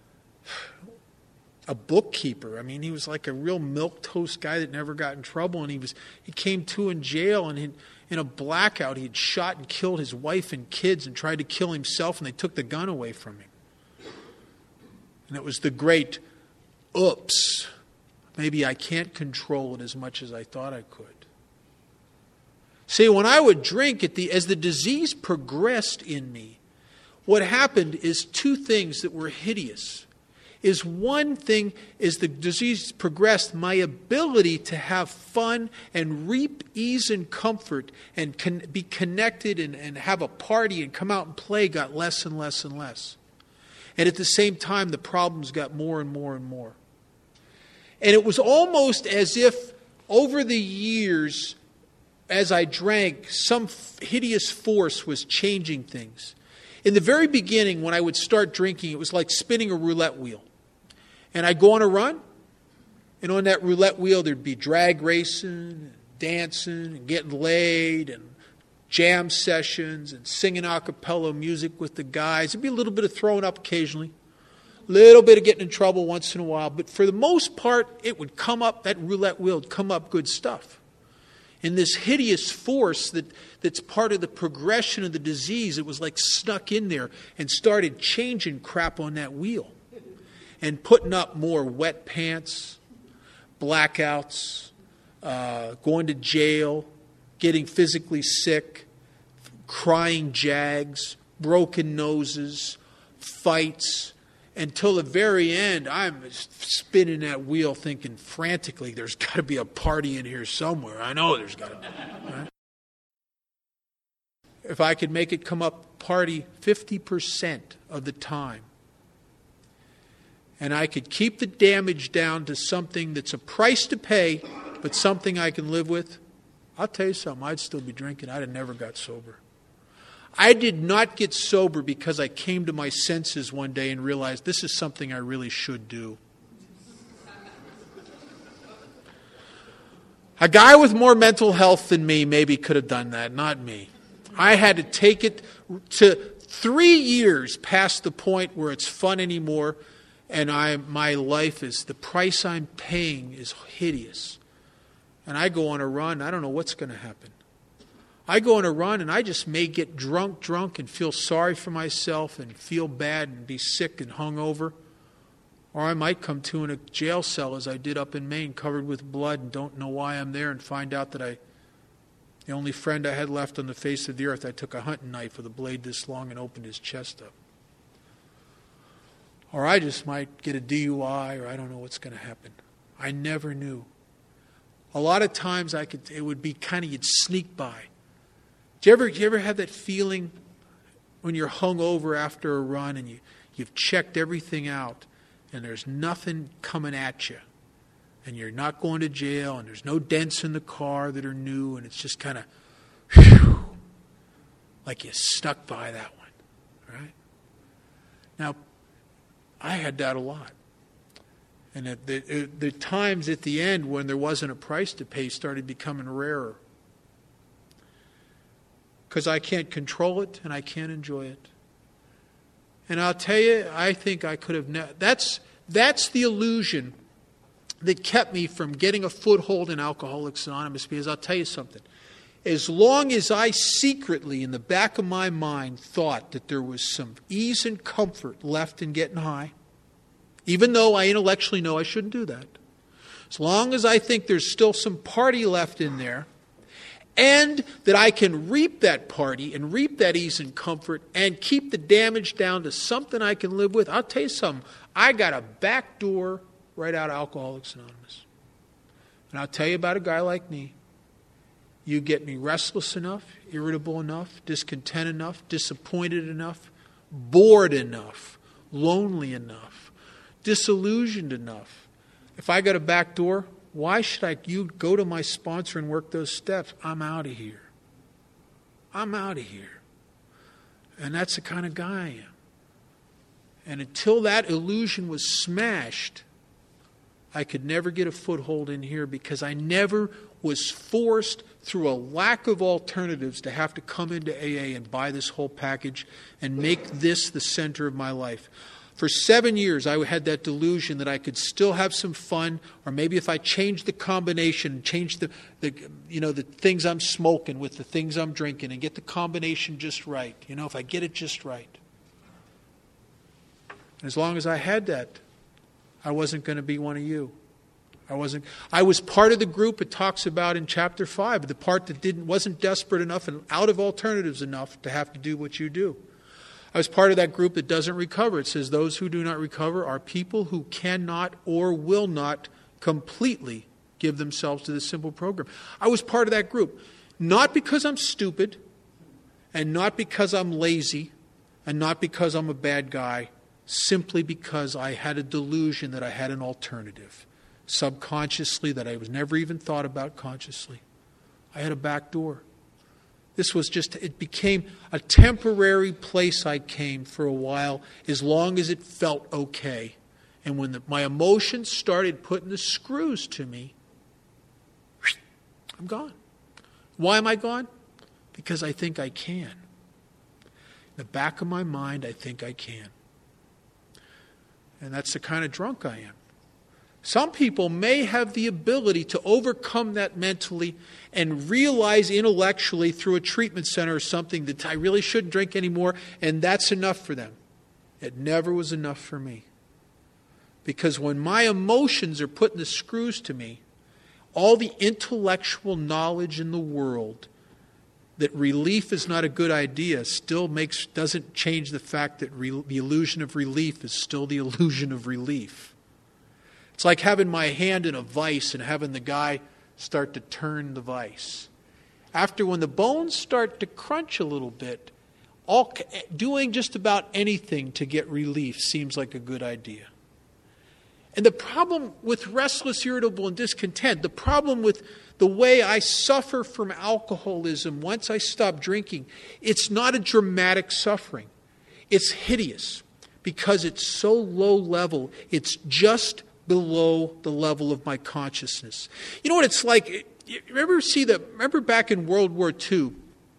a bookkeeper. I mean, he was like a real milquetoast guy that never got in trouble, and he was he came to in jail, and he, in a blackout, he had shot and killed his wife and kids, and tried to kill himself, and they took the gun away from him. And it was the great, oops, maybe I can't control it as much as I thought I could. See, when I would drink, at the, as the disease progressed in me, what happened is two things that were hideous. Is one thing, as the disease progressed, my ability to have fun and reap ease and comfort and con- be connected and, and have a party and come out and play got less and less and less. And at the same time, the problems got more and more and more. And it was almost as if over the years, as I drank, some hideous force was changing things. In the very beginning, when I would start drinking, it was like spinning a roulette wheel. And I'd go on a run, and on that roulette wheel there'd be drag racing, and dancing, and getting laid, and jam sessions, and singing a cappella music with the guys. There'd be a little bit of throwing up occasionally, a little bit of getting in trouble once in a while. But for the most part, it would come up, that roulette wheel would come up good stuff. And this hideous force that, that's part of the progression of the disease, it was like snuck in there and started changing crap on that wheel. And putting up more wet pants, blackouts, uh, going to jail, getting physically sick, crying jags, broken noses, fights. Until the very end, I'm spinning that wheel thinking frantically, there's got to be a party in here somewhere. I know there's got to be. Right? If I could make it come up party fifty percent of the time, and I could keep the damage down to something that's a price to pay, but something I can live with, I'll tell you something, I'd still be drinking. I'd have never got sober. I did not get sober because I came to my senses one day and realized this is something I really should do. A guy with more mental health than me maybe could have done that, not me. I had to take it to three years past the point where it's fun anymore, and I my life is, the price I'm paying is hideous. And I go on a run, I don't know what's going to happen. I go on a run and I just may get drunk, drunk and feel sorry for myself and feel bad and be sick and hungover. Or I might come to in a jail cell as I did up in Maine, covered with blood and don't know why I'm there, and find out that I, the only friend I had left on the face of the earth, I took a hunting knife with a blade this long and opened his chest up. Or I just might get a D U I, or I don't know what's going to happen. I never knew. A lot of times I could, it would be kind of, you'd sneak by. Do you ever, do you ever have that feeling when you're hungover after a run and you, you've checked everything out and there's nothing coming at you, and you're not going to jail and there's no dents in the car that are new, and it's just kind of, whew, like you snuck by that one, right? Now, I had that a lot. And at the, the times at the end when there wasn't a price to pay started becoming rarer. Because I can't control it and I can't enjoy it. And I'll tell you, I think I could have... Ne- that's, that's the illusion that kept me from getting a foothold in Alcoholics Anonymous, because I'll tell you something. As long as I secretly, in the back of my mind, thought that there was some ease and comfort left in getting high, even though I intellectually know I shouldn't do that, as long as I think there's still some party left in there, and that I can reap that party and reap that ease and comfort and keep the damage down to something I can live with, I'll tell you something. I got a back door right out of Alcoholics Anonymous. And I'll tell you about a guy like me. You get me restless enough, irritable enough, discontent enough, disappointed enough, bored enough, lonely enough, disillusioned enough. If I got a back door, why should I you go to my sponsor and work those steps? I'm out of here. I'm out of here. And that's the kind of guy I am. And until that illusion was smashed, I could never get a foothold in here, because I never was forced through a lack of alternatives to have to come into A A and buy this whole package and make this the center of my life. For seven years, I had that delusion that I could still have some fun, or maybe if I changed the combination, change the, the, you know, the things I'm smoking with the things I'm drinking, and get the combination just right. You know, if I get it just right. And as long as I had that, I wasn't going to be one of you. I wasn't. I was part of the group it talks about in chapter five, the part that didn't wasn't desperate enough and out of alternatives enough to have to do what you do. I was part of that group that doesn't recover. It says those who do not recover are people who cannot or will not completely give themselves to this simple program. I was part of that group. Not because I'm stupid, and not because I'm lazy, and not because I'm a bad guy, simply because I had a delusion that I had an alternative. Subconsciously, that I was never even thought about consciously. I had a back door. This was just, it became a temporary place I came for a while, as long as it felt okay. And when the, my emotions started putting the screws to me, I'm gone. Why am I gone? Because I think I can. In the back of my mind, I think I can. And that's the kind of drunk I am. Some people may have the ability to overcome that mentally and realize intellectually through a treatment center or something that I really shouldn't drink anymore, and that's enough for them. It never was enough for me. Because when my emotions are putting the screws to me, all the intellectual knowledge in the world that relief is not a good idea still makes doesn't change the fact that re, the illusion of relief is still the illusion of relief. It's like having my hand in a vice and having the guy start to turn the vice. After when the bones start to crunch a little bit, all doing just about anything to get relief seems like a good idea. And the problem with restless, irritable, and discontent, the problem with the way I suffer from alcoholism once I stop drinking, it's not a dramatic suffering. It's hideous because it's so low level. It's just below the level of my consciousness. You know what it's like? You remember see the remember back in World War Two,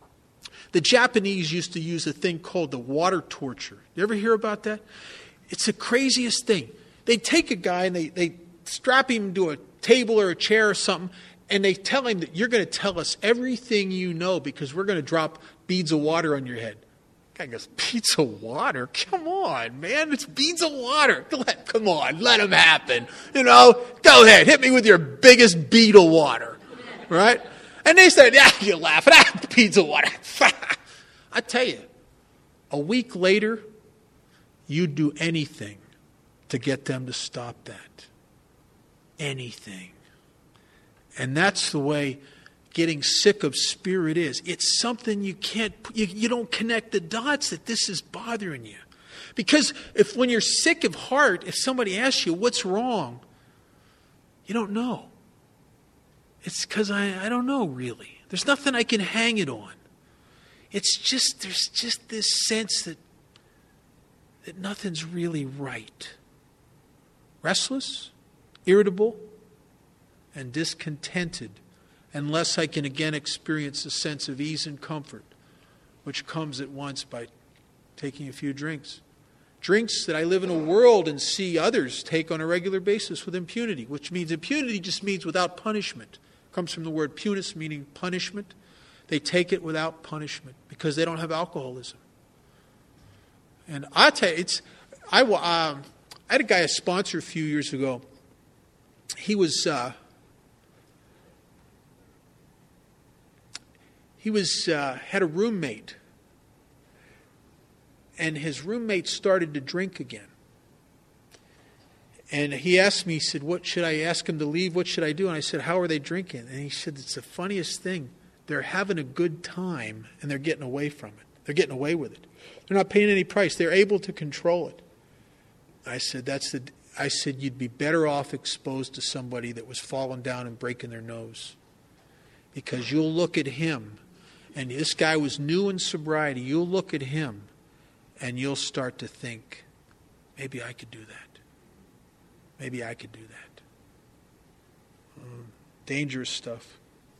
the Japanese used to use a thing called the water torture. You ever hear about that? It's the craziest thing. They take a guy and they, they strap him to a table or a chair or something, and they tell him that you're going to tell us everything you know because we're going to drop beads of water on your head. Guy goes, beads of water? Come on, man. It's beads of water. Let, come on, let them happen. You know, go ahead. Hit me with your biggest bead of water. Right? And they said, yeah, you're laughing. Ah, beads of water. I tell you, a week later, you'd do anything to get them to stop that. Anything. And that's the way getting sick of spirit is. It's something you can't, you, you don't connect the dots that this is bothering you. Because if when you're sick of heart, if somebody asks you what's wrong, you don't know. It's because I, I don't know really. There's nothing I can hang it on. It's just, there's just this sense that, that nothing's really right. Restless, irritable, and discontented, unless I can again experience a sense of ease and comfort, which comes at once by taking a few drinks. Drinks that I live in a world and see others take on a regular basis with impunity, which means impunity just means without punishment. It comes from the word punus, meaning punishment. They take it without punishment because they don't have alcoholism. And I tell you, it's I um, I had a guy, a sponsor a few years ago. He was uh, he was uh, had a roommate, and his roommate started to drink again. And he asked me, he said, "What should I ask him to leave? What should I do?" And I said, "How are they drinking?" And he said, "It's the funniest thing. They're having a good time, and they're getting away from it. They're getting away with it. They're not paying any price. They're able to control it." I said, "That's the." I said, "You'd be better off exposed to somebody that was falling down and breaking their nose, because you'll look at him, and this guy was new in sobriety. You'll look at him, and you'll start to think, maybe I could do that. Maybe I could do that." Um, dangerous stuff.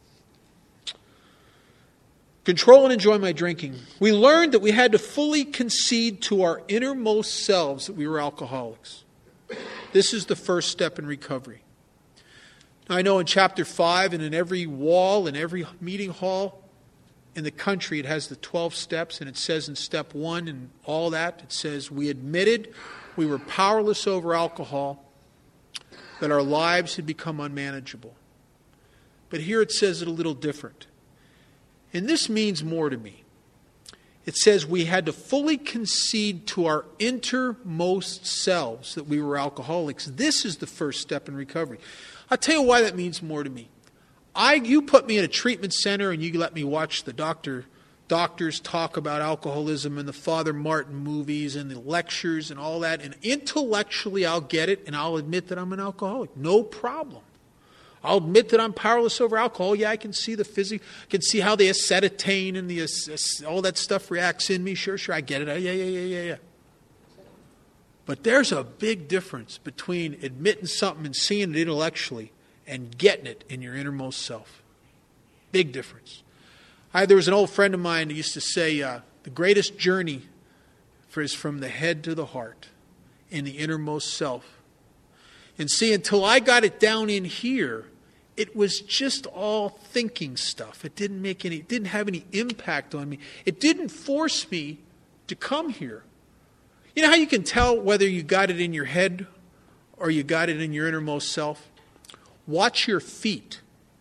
Control and enjoy my drinking. We learned that we had to fully concede to our innermost selves that we were alcoholics. This is the first step in recovery. Now, I know in chapter five and in every wall, in every meeting hall in the country, it has the twelve steps, and it says in step one and all that, it says we admitted we were powerless over alcohol, that our lives had become unmanageable. But here it says it a little different. And this means more to me. It says we had to fully concede to our innermost selves that we were alcoholics. This is the first step in recovery. I'll tell you why that means more to me. I, you put me in a treatment center and you let me watch the doctor, doctors talk about alcoholism and the Father Martin movies and the lectures and all that. And intellectually I'll get it and I'll admit that I'm an alcoholic. No problem. I'll admit that I'm powerless over alcohol. Yeah, I can see the physics, I can see how the acetylene and the all that stuff reacts in me. Sure, sure, I get it. Yeah, yeah, yeah, yeah, yeah. But there's a big difference between admitting something and seeing it intellectually and getting it in your innermost self. Big difference. I, there was an old friend of mine who used to say, uh, the greatest journey for, is from the head to the heart, in the innermost self. And see, until I got it down in here, it was just all thinking stuff. It didn't make any, it didn't have any impact on me. It didn't force me to come here. You know how you can tell whether you got it in your head or you got it in your innermost self? Watch your feet.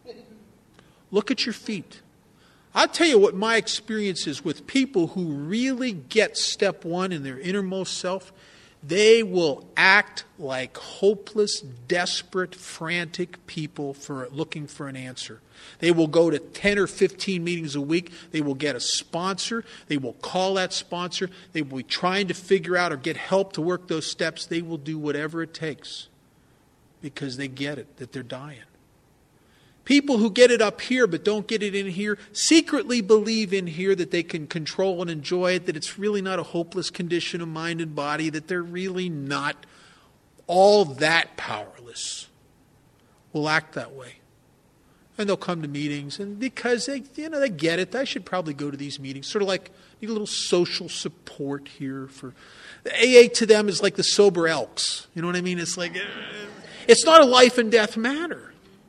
Look at your feet. I'll tell you what my experience is with people who really get step one in their innermost self. They will act like hopeless, desperate, frantic people for looking for an answer. They will go to ten or fifteen meetings a week. They will get a sponsor. They will call that sponsor. They will be trying to figure out or get help to work those steps. They will do whatever it takes because they get it, that they're dying. People who get it up here but don't get it in here secretly believe in here that they can control and enjoy it, that it's really not a hopeless condition of mind and body, that they're really not all that powerless. Will act that way. And they'll come to meetings, and because they, you know, they get it, I should probably go to these meetings. Sort of like need a little social support here. For the A A to them is like the sober Elks. You know what I mean? It's like, it's not a life and death matter.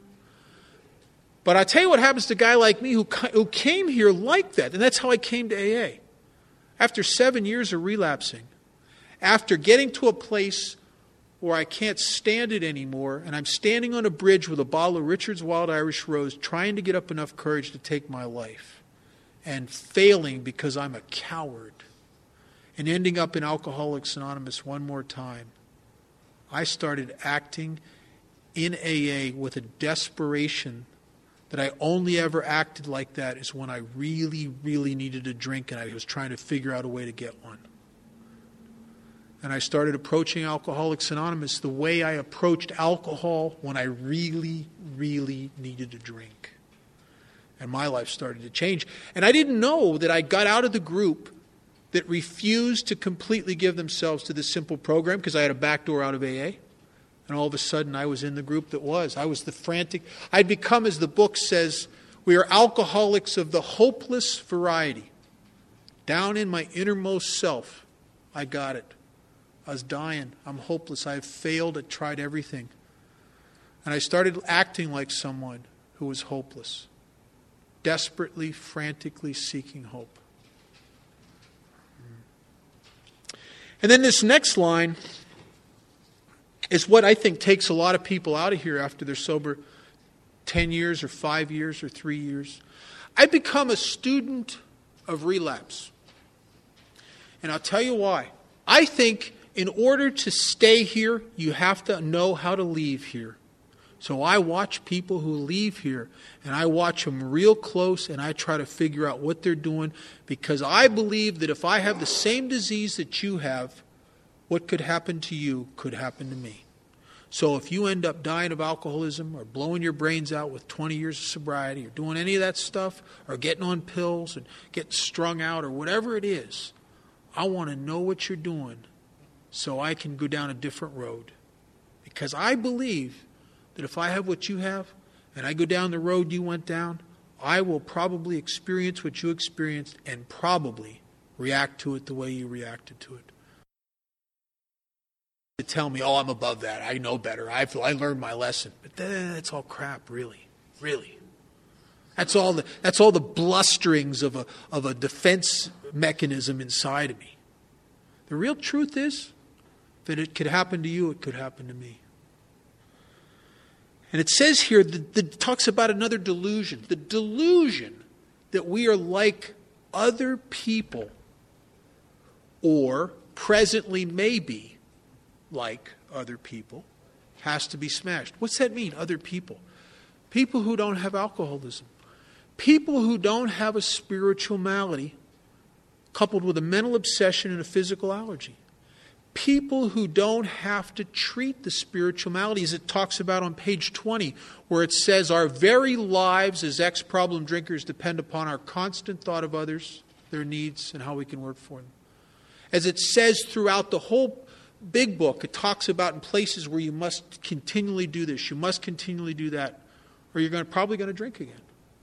But I tell you what happens to a guy like me who, who came here like that. And that's how I came to A A. After seven years of relapsing, after getting to a place where I can't stand it anymore, and I'm standing on a bridge with a bottle of Richard's Wild Irish Rose trying to get up enough courage to take my life, and failing because I'm a coward, and ending up in Alcoholics Anonymous one more time, I started acting in A A with a desperation that I only ever acted like that is when I really, really needed a drink and I was trying to figure out a way to get one. And I started approaching Alcoholics Anonymous the way I approached alcohol when I really, really needed a drink. And my life started to change. And I didn't know that I got out of the group that refused to completely give themselves to this simple program because I had a back door out of A A. And all of a sudden, I was in the group that was. I was the frantic. I'd become, as the book says, we are alcoholics of the hopeless variety. Down in my innermost self, I got it. I was dying. I'm hopeless. I have failed. I tried everything. And I started acting like someone who was hopeless. Desperately, frantically seeking hope. And then this next line is what I think takes a lot of people out of here after they're sober ten years or five years or three years. I become a student of relapse. And I'll tell you why. I think in order to stay here, you have to know how to leave here. So I watch people who leave here, and I watch them real close, and I try to figure out what they're doing, because I believe that if I have the same disease that you have, what could happen to you could happen to me. So if you end up dying of alcoholism or blowing your brains out with twenty years of sobriety or doing any of that stuff or getting on pills and getting strung out or whatever it is, I want to know what you're doing so I can go down a different road. Because I believe that if I have what you have and I go down the road you went down, I will probably experience what you experienced and probably react to it the way you reacted to it. To tell me, oh, I'm above that. I know better. I've, I learned my lesson. But that's all crap, really. Really. That's all the, that's all the blusterings of a, of a defense mechanism inside of me. The real truth is that it could happen to you, it could happen to me. And it says here, that it talks about another delusion. The delusion that we are like other people, or presently may be like other people, has to be smashed. What's that mean, other people? People who don't have alcoholism. People who don't have a spiritual malady coupled with a mental obsession and a physical allergy. People who don't have to treat the spiritual malady, as it talks about on page twenty, where it says our very lives as ex-problem drinkers depend upon our constant thought of others, their needs, and how we can work for them. As it says throughout the whole big book, it talks about in places where you must continually do this, you must continually do that, or you're going to, probably going to drink again.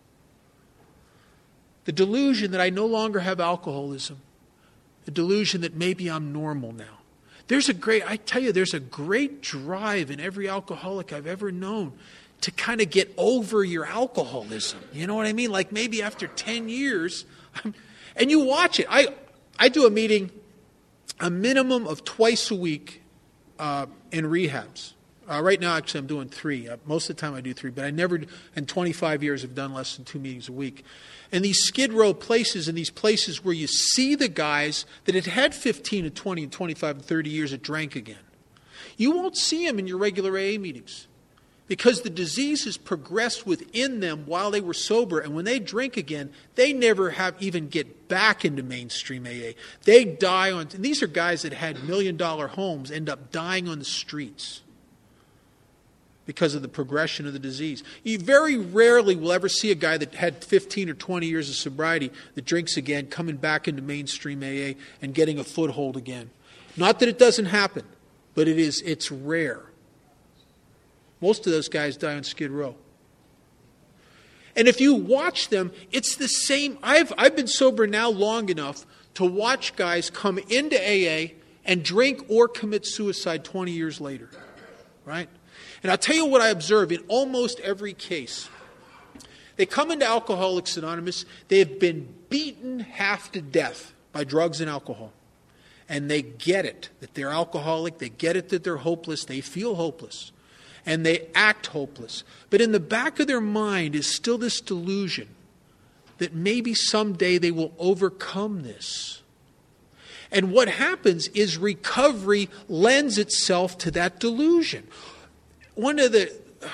The delusion that I no longer have alcoholism, the delusion that maybe I'm normal now. There's a great, I tell you, there's a great drive in every alcoholic I've ever known to kind of get over your alcoholism. You know what I mean? Like maybe after ten years, I'm, and you watch it. I, I do a meeting a minimum of twice a week uh, in rehabs. Uh, right now, actually, I'm doing three. Uh, most of the time I do three, but I never, in twenty-five years, have done less than two meetings a week. And these skid row places and these places where you see the guys that had had fifteen and twenty and twenty-five and thirty years that drank again. You won't see them in your regular A A meetings because the disease has progressed within them while they were sober. And when they drink again, they never have even get back into mainstream A A. They die on, and these are guys that had million dollar homes, end up dying on the streets because of the progression of the disease. You very rarely will ever see a guy that had fifteen or twenty years of sobriety that drinks again, coming back into mainstream A A and getting a foothold again. Not that it doesn't happen, but it is, it's rare. Most of those guys die on Skid Row. And if you watch them, it's the same. I've, I've been sober now long enough to watch guys come into A A and drink or commit suicide twenty years later. Right? And I'll tell you what I observe in almost every case. They come into Alcoholics Anonymous, they have been beaten half to death by drugs and alcohol. And they get it, that they're alcoholic, they get it that they're hopeless, they feel hopeless. And they act hopeless. But in the back of their mind is still this delusion that maybe someday they will overcome this. And what happens is recovery lends itself to that delusion. One of the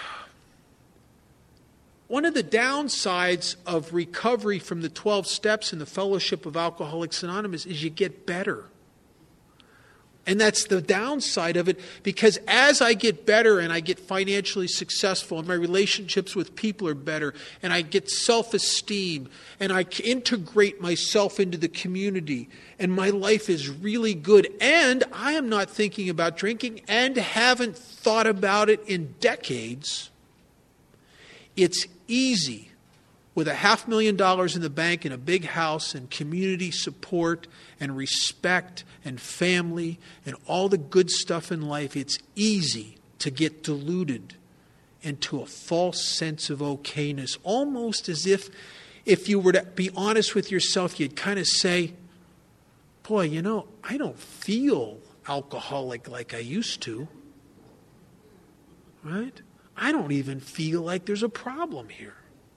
one of the downsides of recovery from the twelve steps in the Fellowship of Alcoholics Anonymous is you get better. And that's the downside of it, because as I get better and I get financially successful and my relationships with people are better and I get self-esteem and I integrate myself into the community and my life is really good and I am not thinking about drinking and haven't thought about it in decades, it's easy with a half million dollars in the bank and a big house and community support and respect and family and all the good stuff in life, it's easy to get deluded into a false sense of okayness. Almost as if, if you were to be honest with yourself, you'd kind of say, boy, you know, I don't feel alcoholic like I used to. Right? I don't even feel like there's a problem here.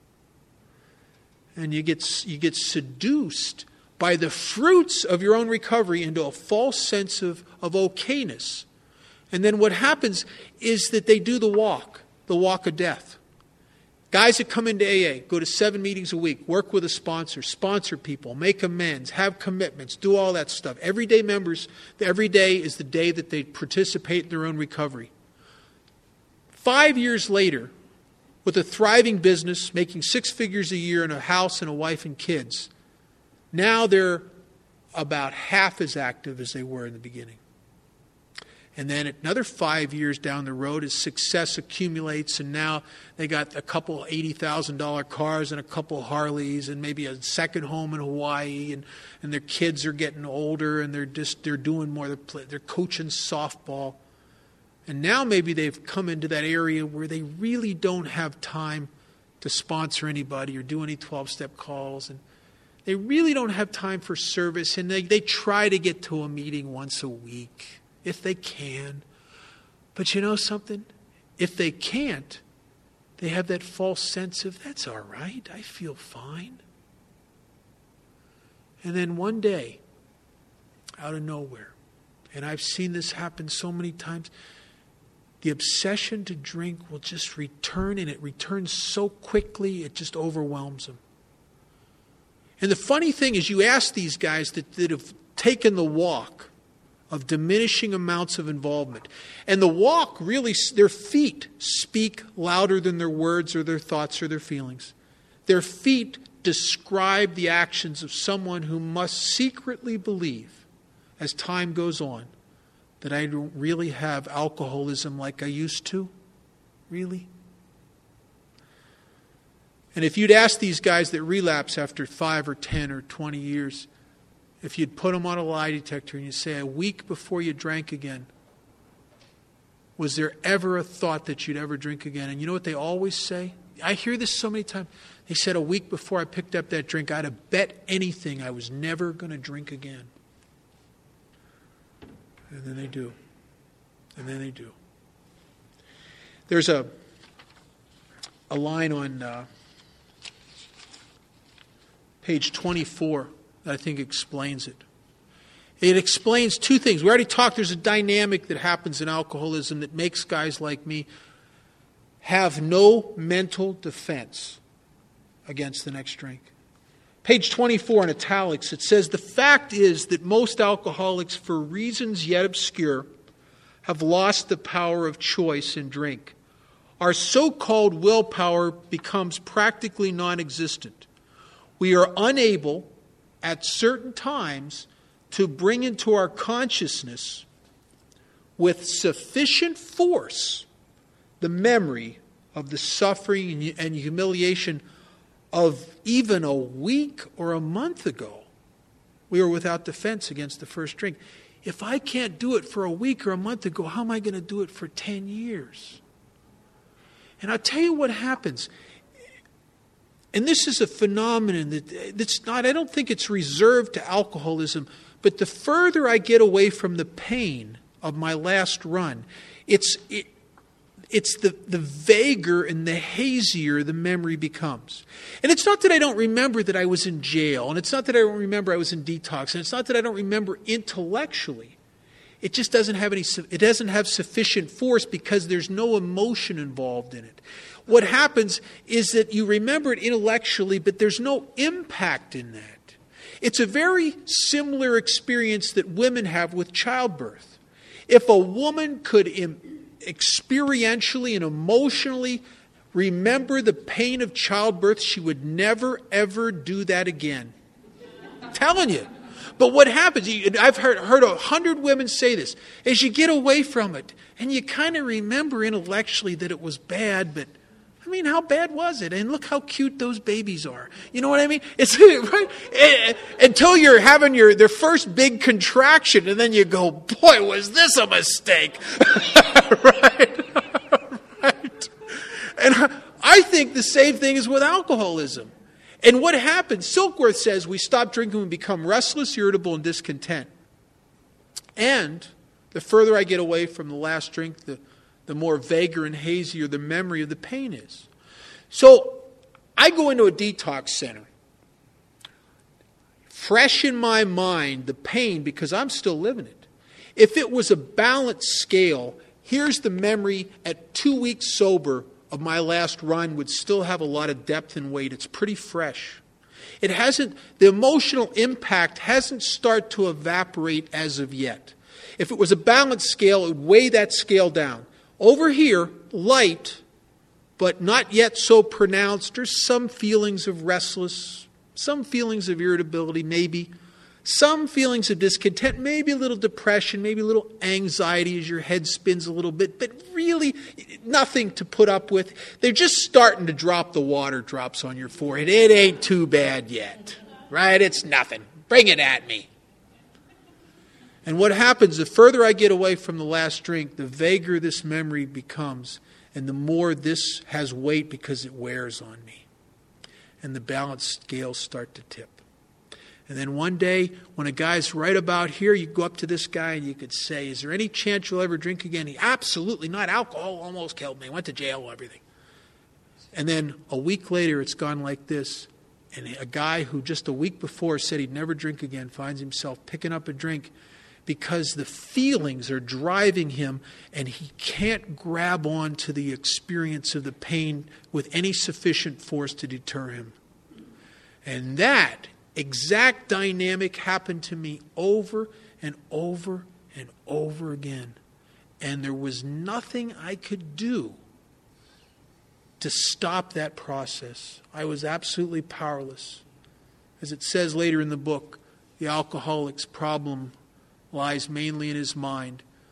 And you get you get seduced by the fruits of your own recovery into a false sense of, of okayness. And then what happens is that they do the walk, the walk of death. Guys that come into A A, go to seven meetings a week, work with a sponsor, sponsor people, make amends, have commitments, do all that stuff. Everyday members, every day is the day that they participate in their own recovery. Five years later, with a thriving business, making six figures a year and a house and a wife and kids, now they're about half as active as they were in the beginning. And then another five years down the road, as success accumulates, and now they got a couple eighty thousand dollars cars and a couple Harleys and maybe a second home in Hawaii, and, and their kids are getting older and they're just they're doing more. They're, play, they're coaching softball. And now maybe they've come into that area where they really don't have time to sponsor anybody or do any twelve-step calls. And they really don't have time for service. And they, they try to get to a meeting once a week if they can. But you know something? If they can't, they have that false sense of, that's all right, I feel fine. And then one day, out of nowhere, and I've seen this happen so many times, the obsession to drink will just return, and it returns so quickly, it just overwhelms them. And the funny thing is, you ask these guys that, that have taken the walk of diminishing amounts of involvement. And the walk really, their feet speak louder than their words or their thoughts or their feelings. Their feet describe the actions of someone who must secretly believe, as time goes on, that I don't really have alcoholism like I used to? Really? And if you'd ask these guys that relapse after five or ten or twenty years, if you'd put them on a lie detector and you say, a week before you drank again, was there ever a thought that you'd ever drink again? And you know what they always say? I hear this so many times. They said, a week before I picked up that drink, I'd have bet anything I was never going to drink again. And then they do. And then they do. There's a a line on uh, page twenty-four that I think explains it. It explains two things. We already talked, there's a dynamic that happens in alcoholism that makes guys like me have no mental defense against the next drink. Page twenty-four in italics, it says, the fact is that most alcoholics, for reasons yet obscure, have lost the power of choice in drink. Our so-called willpower becomes practically non-existent. We are unable, at certain times, to bring into our consciousness with sufficient force the memory of the suffering and humiliation of even a week or a month ago. We were without defense against the first drink. If I can't do it for a week or a month ago, how am I going to do it for ten years? And I'll tell you what happens. And this is a phenomenon that that's not, I don't think it's reserved to alcoholism, but the further I get away from the pain of my last run, it's it, it's the, the vaguer and the hazier the memory becomes. And it's not that I don't remember that I was in jail, and it's not that I don't remember I was in detox, and it's not that I don't remember intellectually. It just doesn't have any, it doesn't have sufficient force because there's no emotion involved in it. What happens is that you remember it intellectually, but there's no impact in that. It's a very similar experience that women have with childbirth. If a woman could im- experientially and emotionally remember the pain of childbirth, she would never, ever do that again. I'm telling you. But what happens, I've heard, heard a hundred women say this, as you get away from it, and you kind of remember intellectually that it was bad, but I mean, how bad was it? And look how cute those babies are. You know what I mean? It's right until you're having your their first big contraction, and then you go, boy, was this a mistake? Right? Right? And I think the same thing is with alcoholism. And what happens, Silkworth says, we stop drinking and become restless, irritable, and discontent. And the further I get away from the last drink, the, the more vaguer and hazier the memory of the pain is. So I go into a detox center, fresh in my mind the pain because I'm still living it. If it was a balanced scale, here's the memory at two weeks sober of my last run would still have a lot of depth and weight. It's pretty fresh. It hasn't, the emotional impact hasn't started to evaporate as of yet. If it was a balanced scale, it would weigh that scale down. Over here, light, but not yet so pronounced. There's some feelings of restless, some feelings of irritability, maybe. Some feelings of discontent, maybe a little depression, maybe a little anxiety as your head spins a little bit, but really nothing to put up with. They're just starting to drop the water drops on your forehead. It ain't too bad yet, right? It's nothing. Bring it at me. And what happens, the further I get away from the last drink, the vaguer this memory becomes, and the more this has weight because it wears on me. And the balance scales start to tip. And then one day, when a guy's right about here, you go up to this guy and you could say, is there any chance you'll ever drink again? He, absolutely not. Alcohol almost killed me. Went to jail and everything. And then a week later, it's gone like this. And a guy who just a week before said he'd never drink again finds himself picking up a drink because the feelings are driving him and he can't grab on to the experience of the pain with any sufficient force to deter him. And that exact dynamic happened to me over and over and over again. And there was nothing I could do to stop that process. I was absolutely powerless. As it says later in the book, the alcoholic's problem lies mainly in his mind.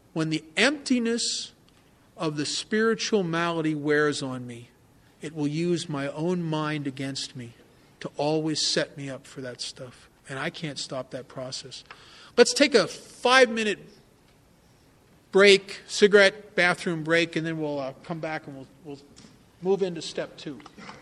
when the emptiness of the spiritual malady wears on me, it will use my own mind against me to always set me up for that stuff. And I can't stop that process. Let's take a five-minute break, cigarette, bathroom break, and then we'll uh, come back and we'll, we'll move into step two.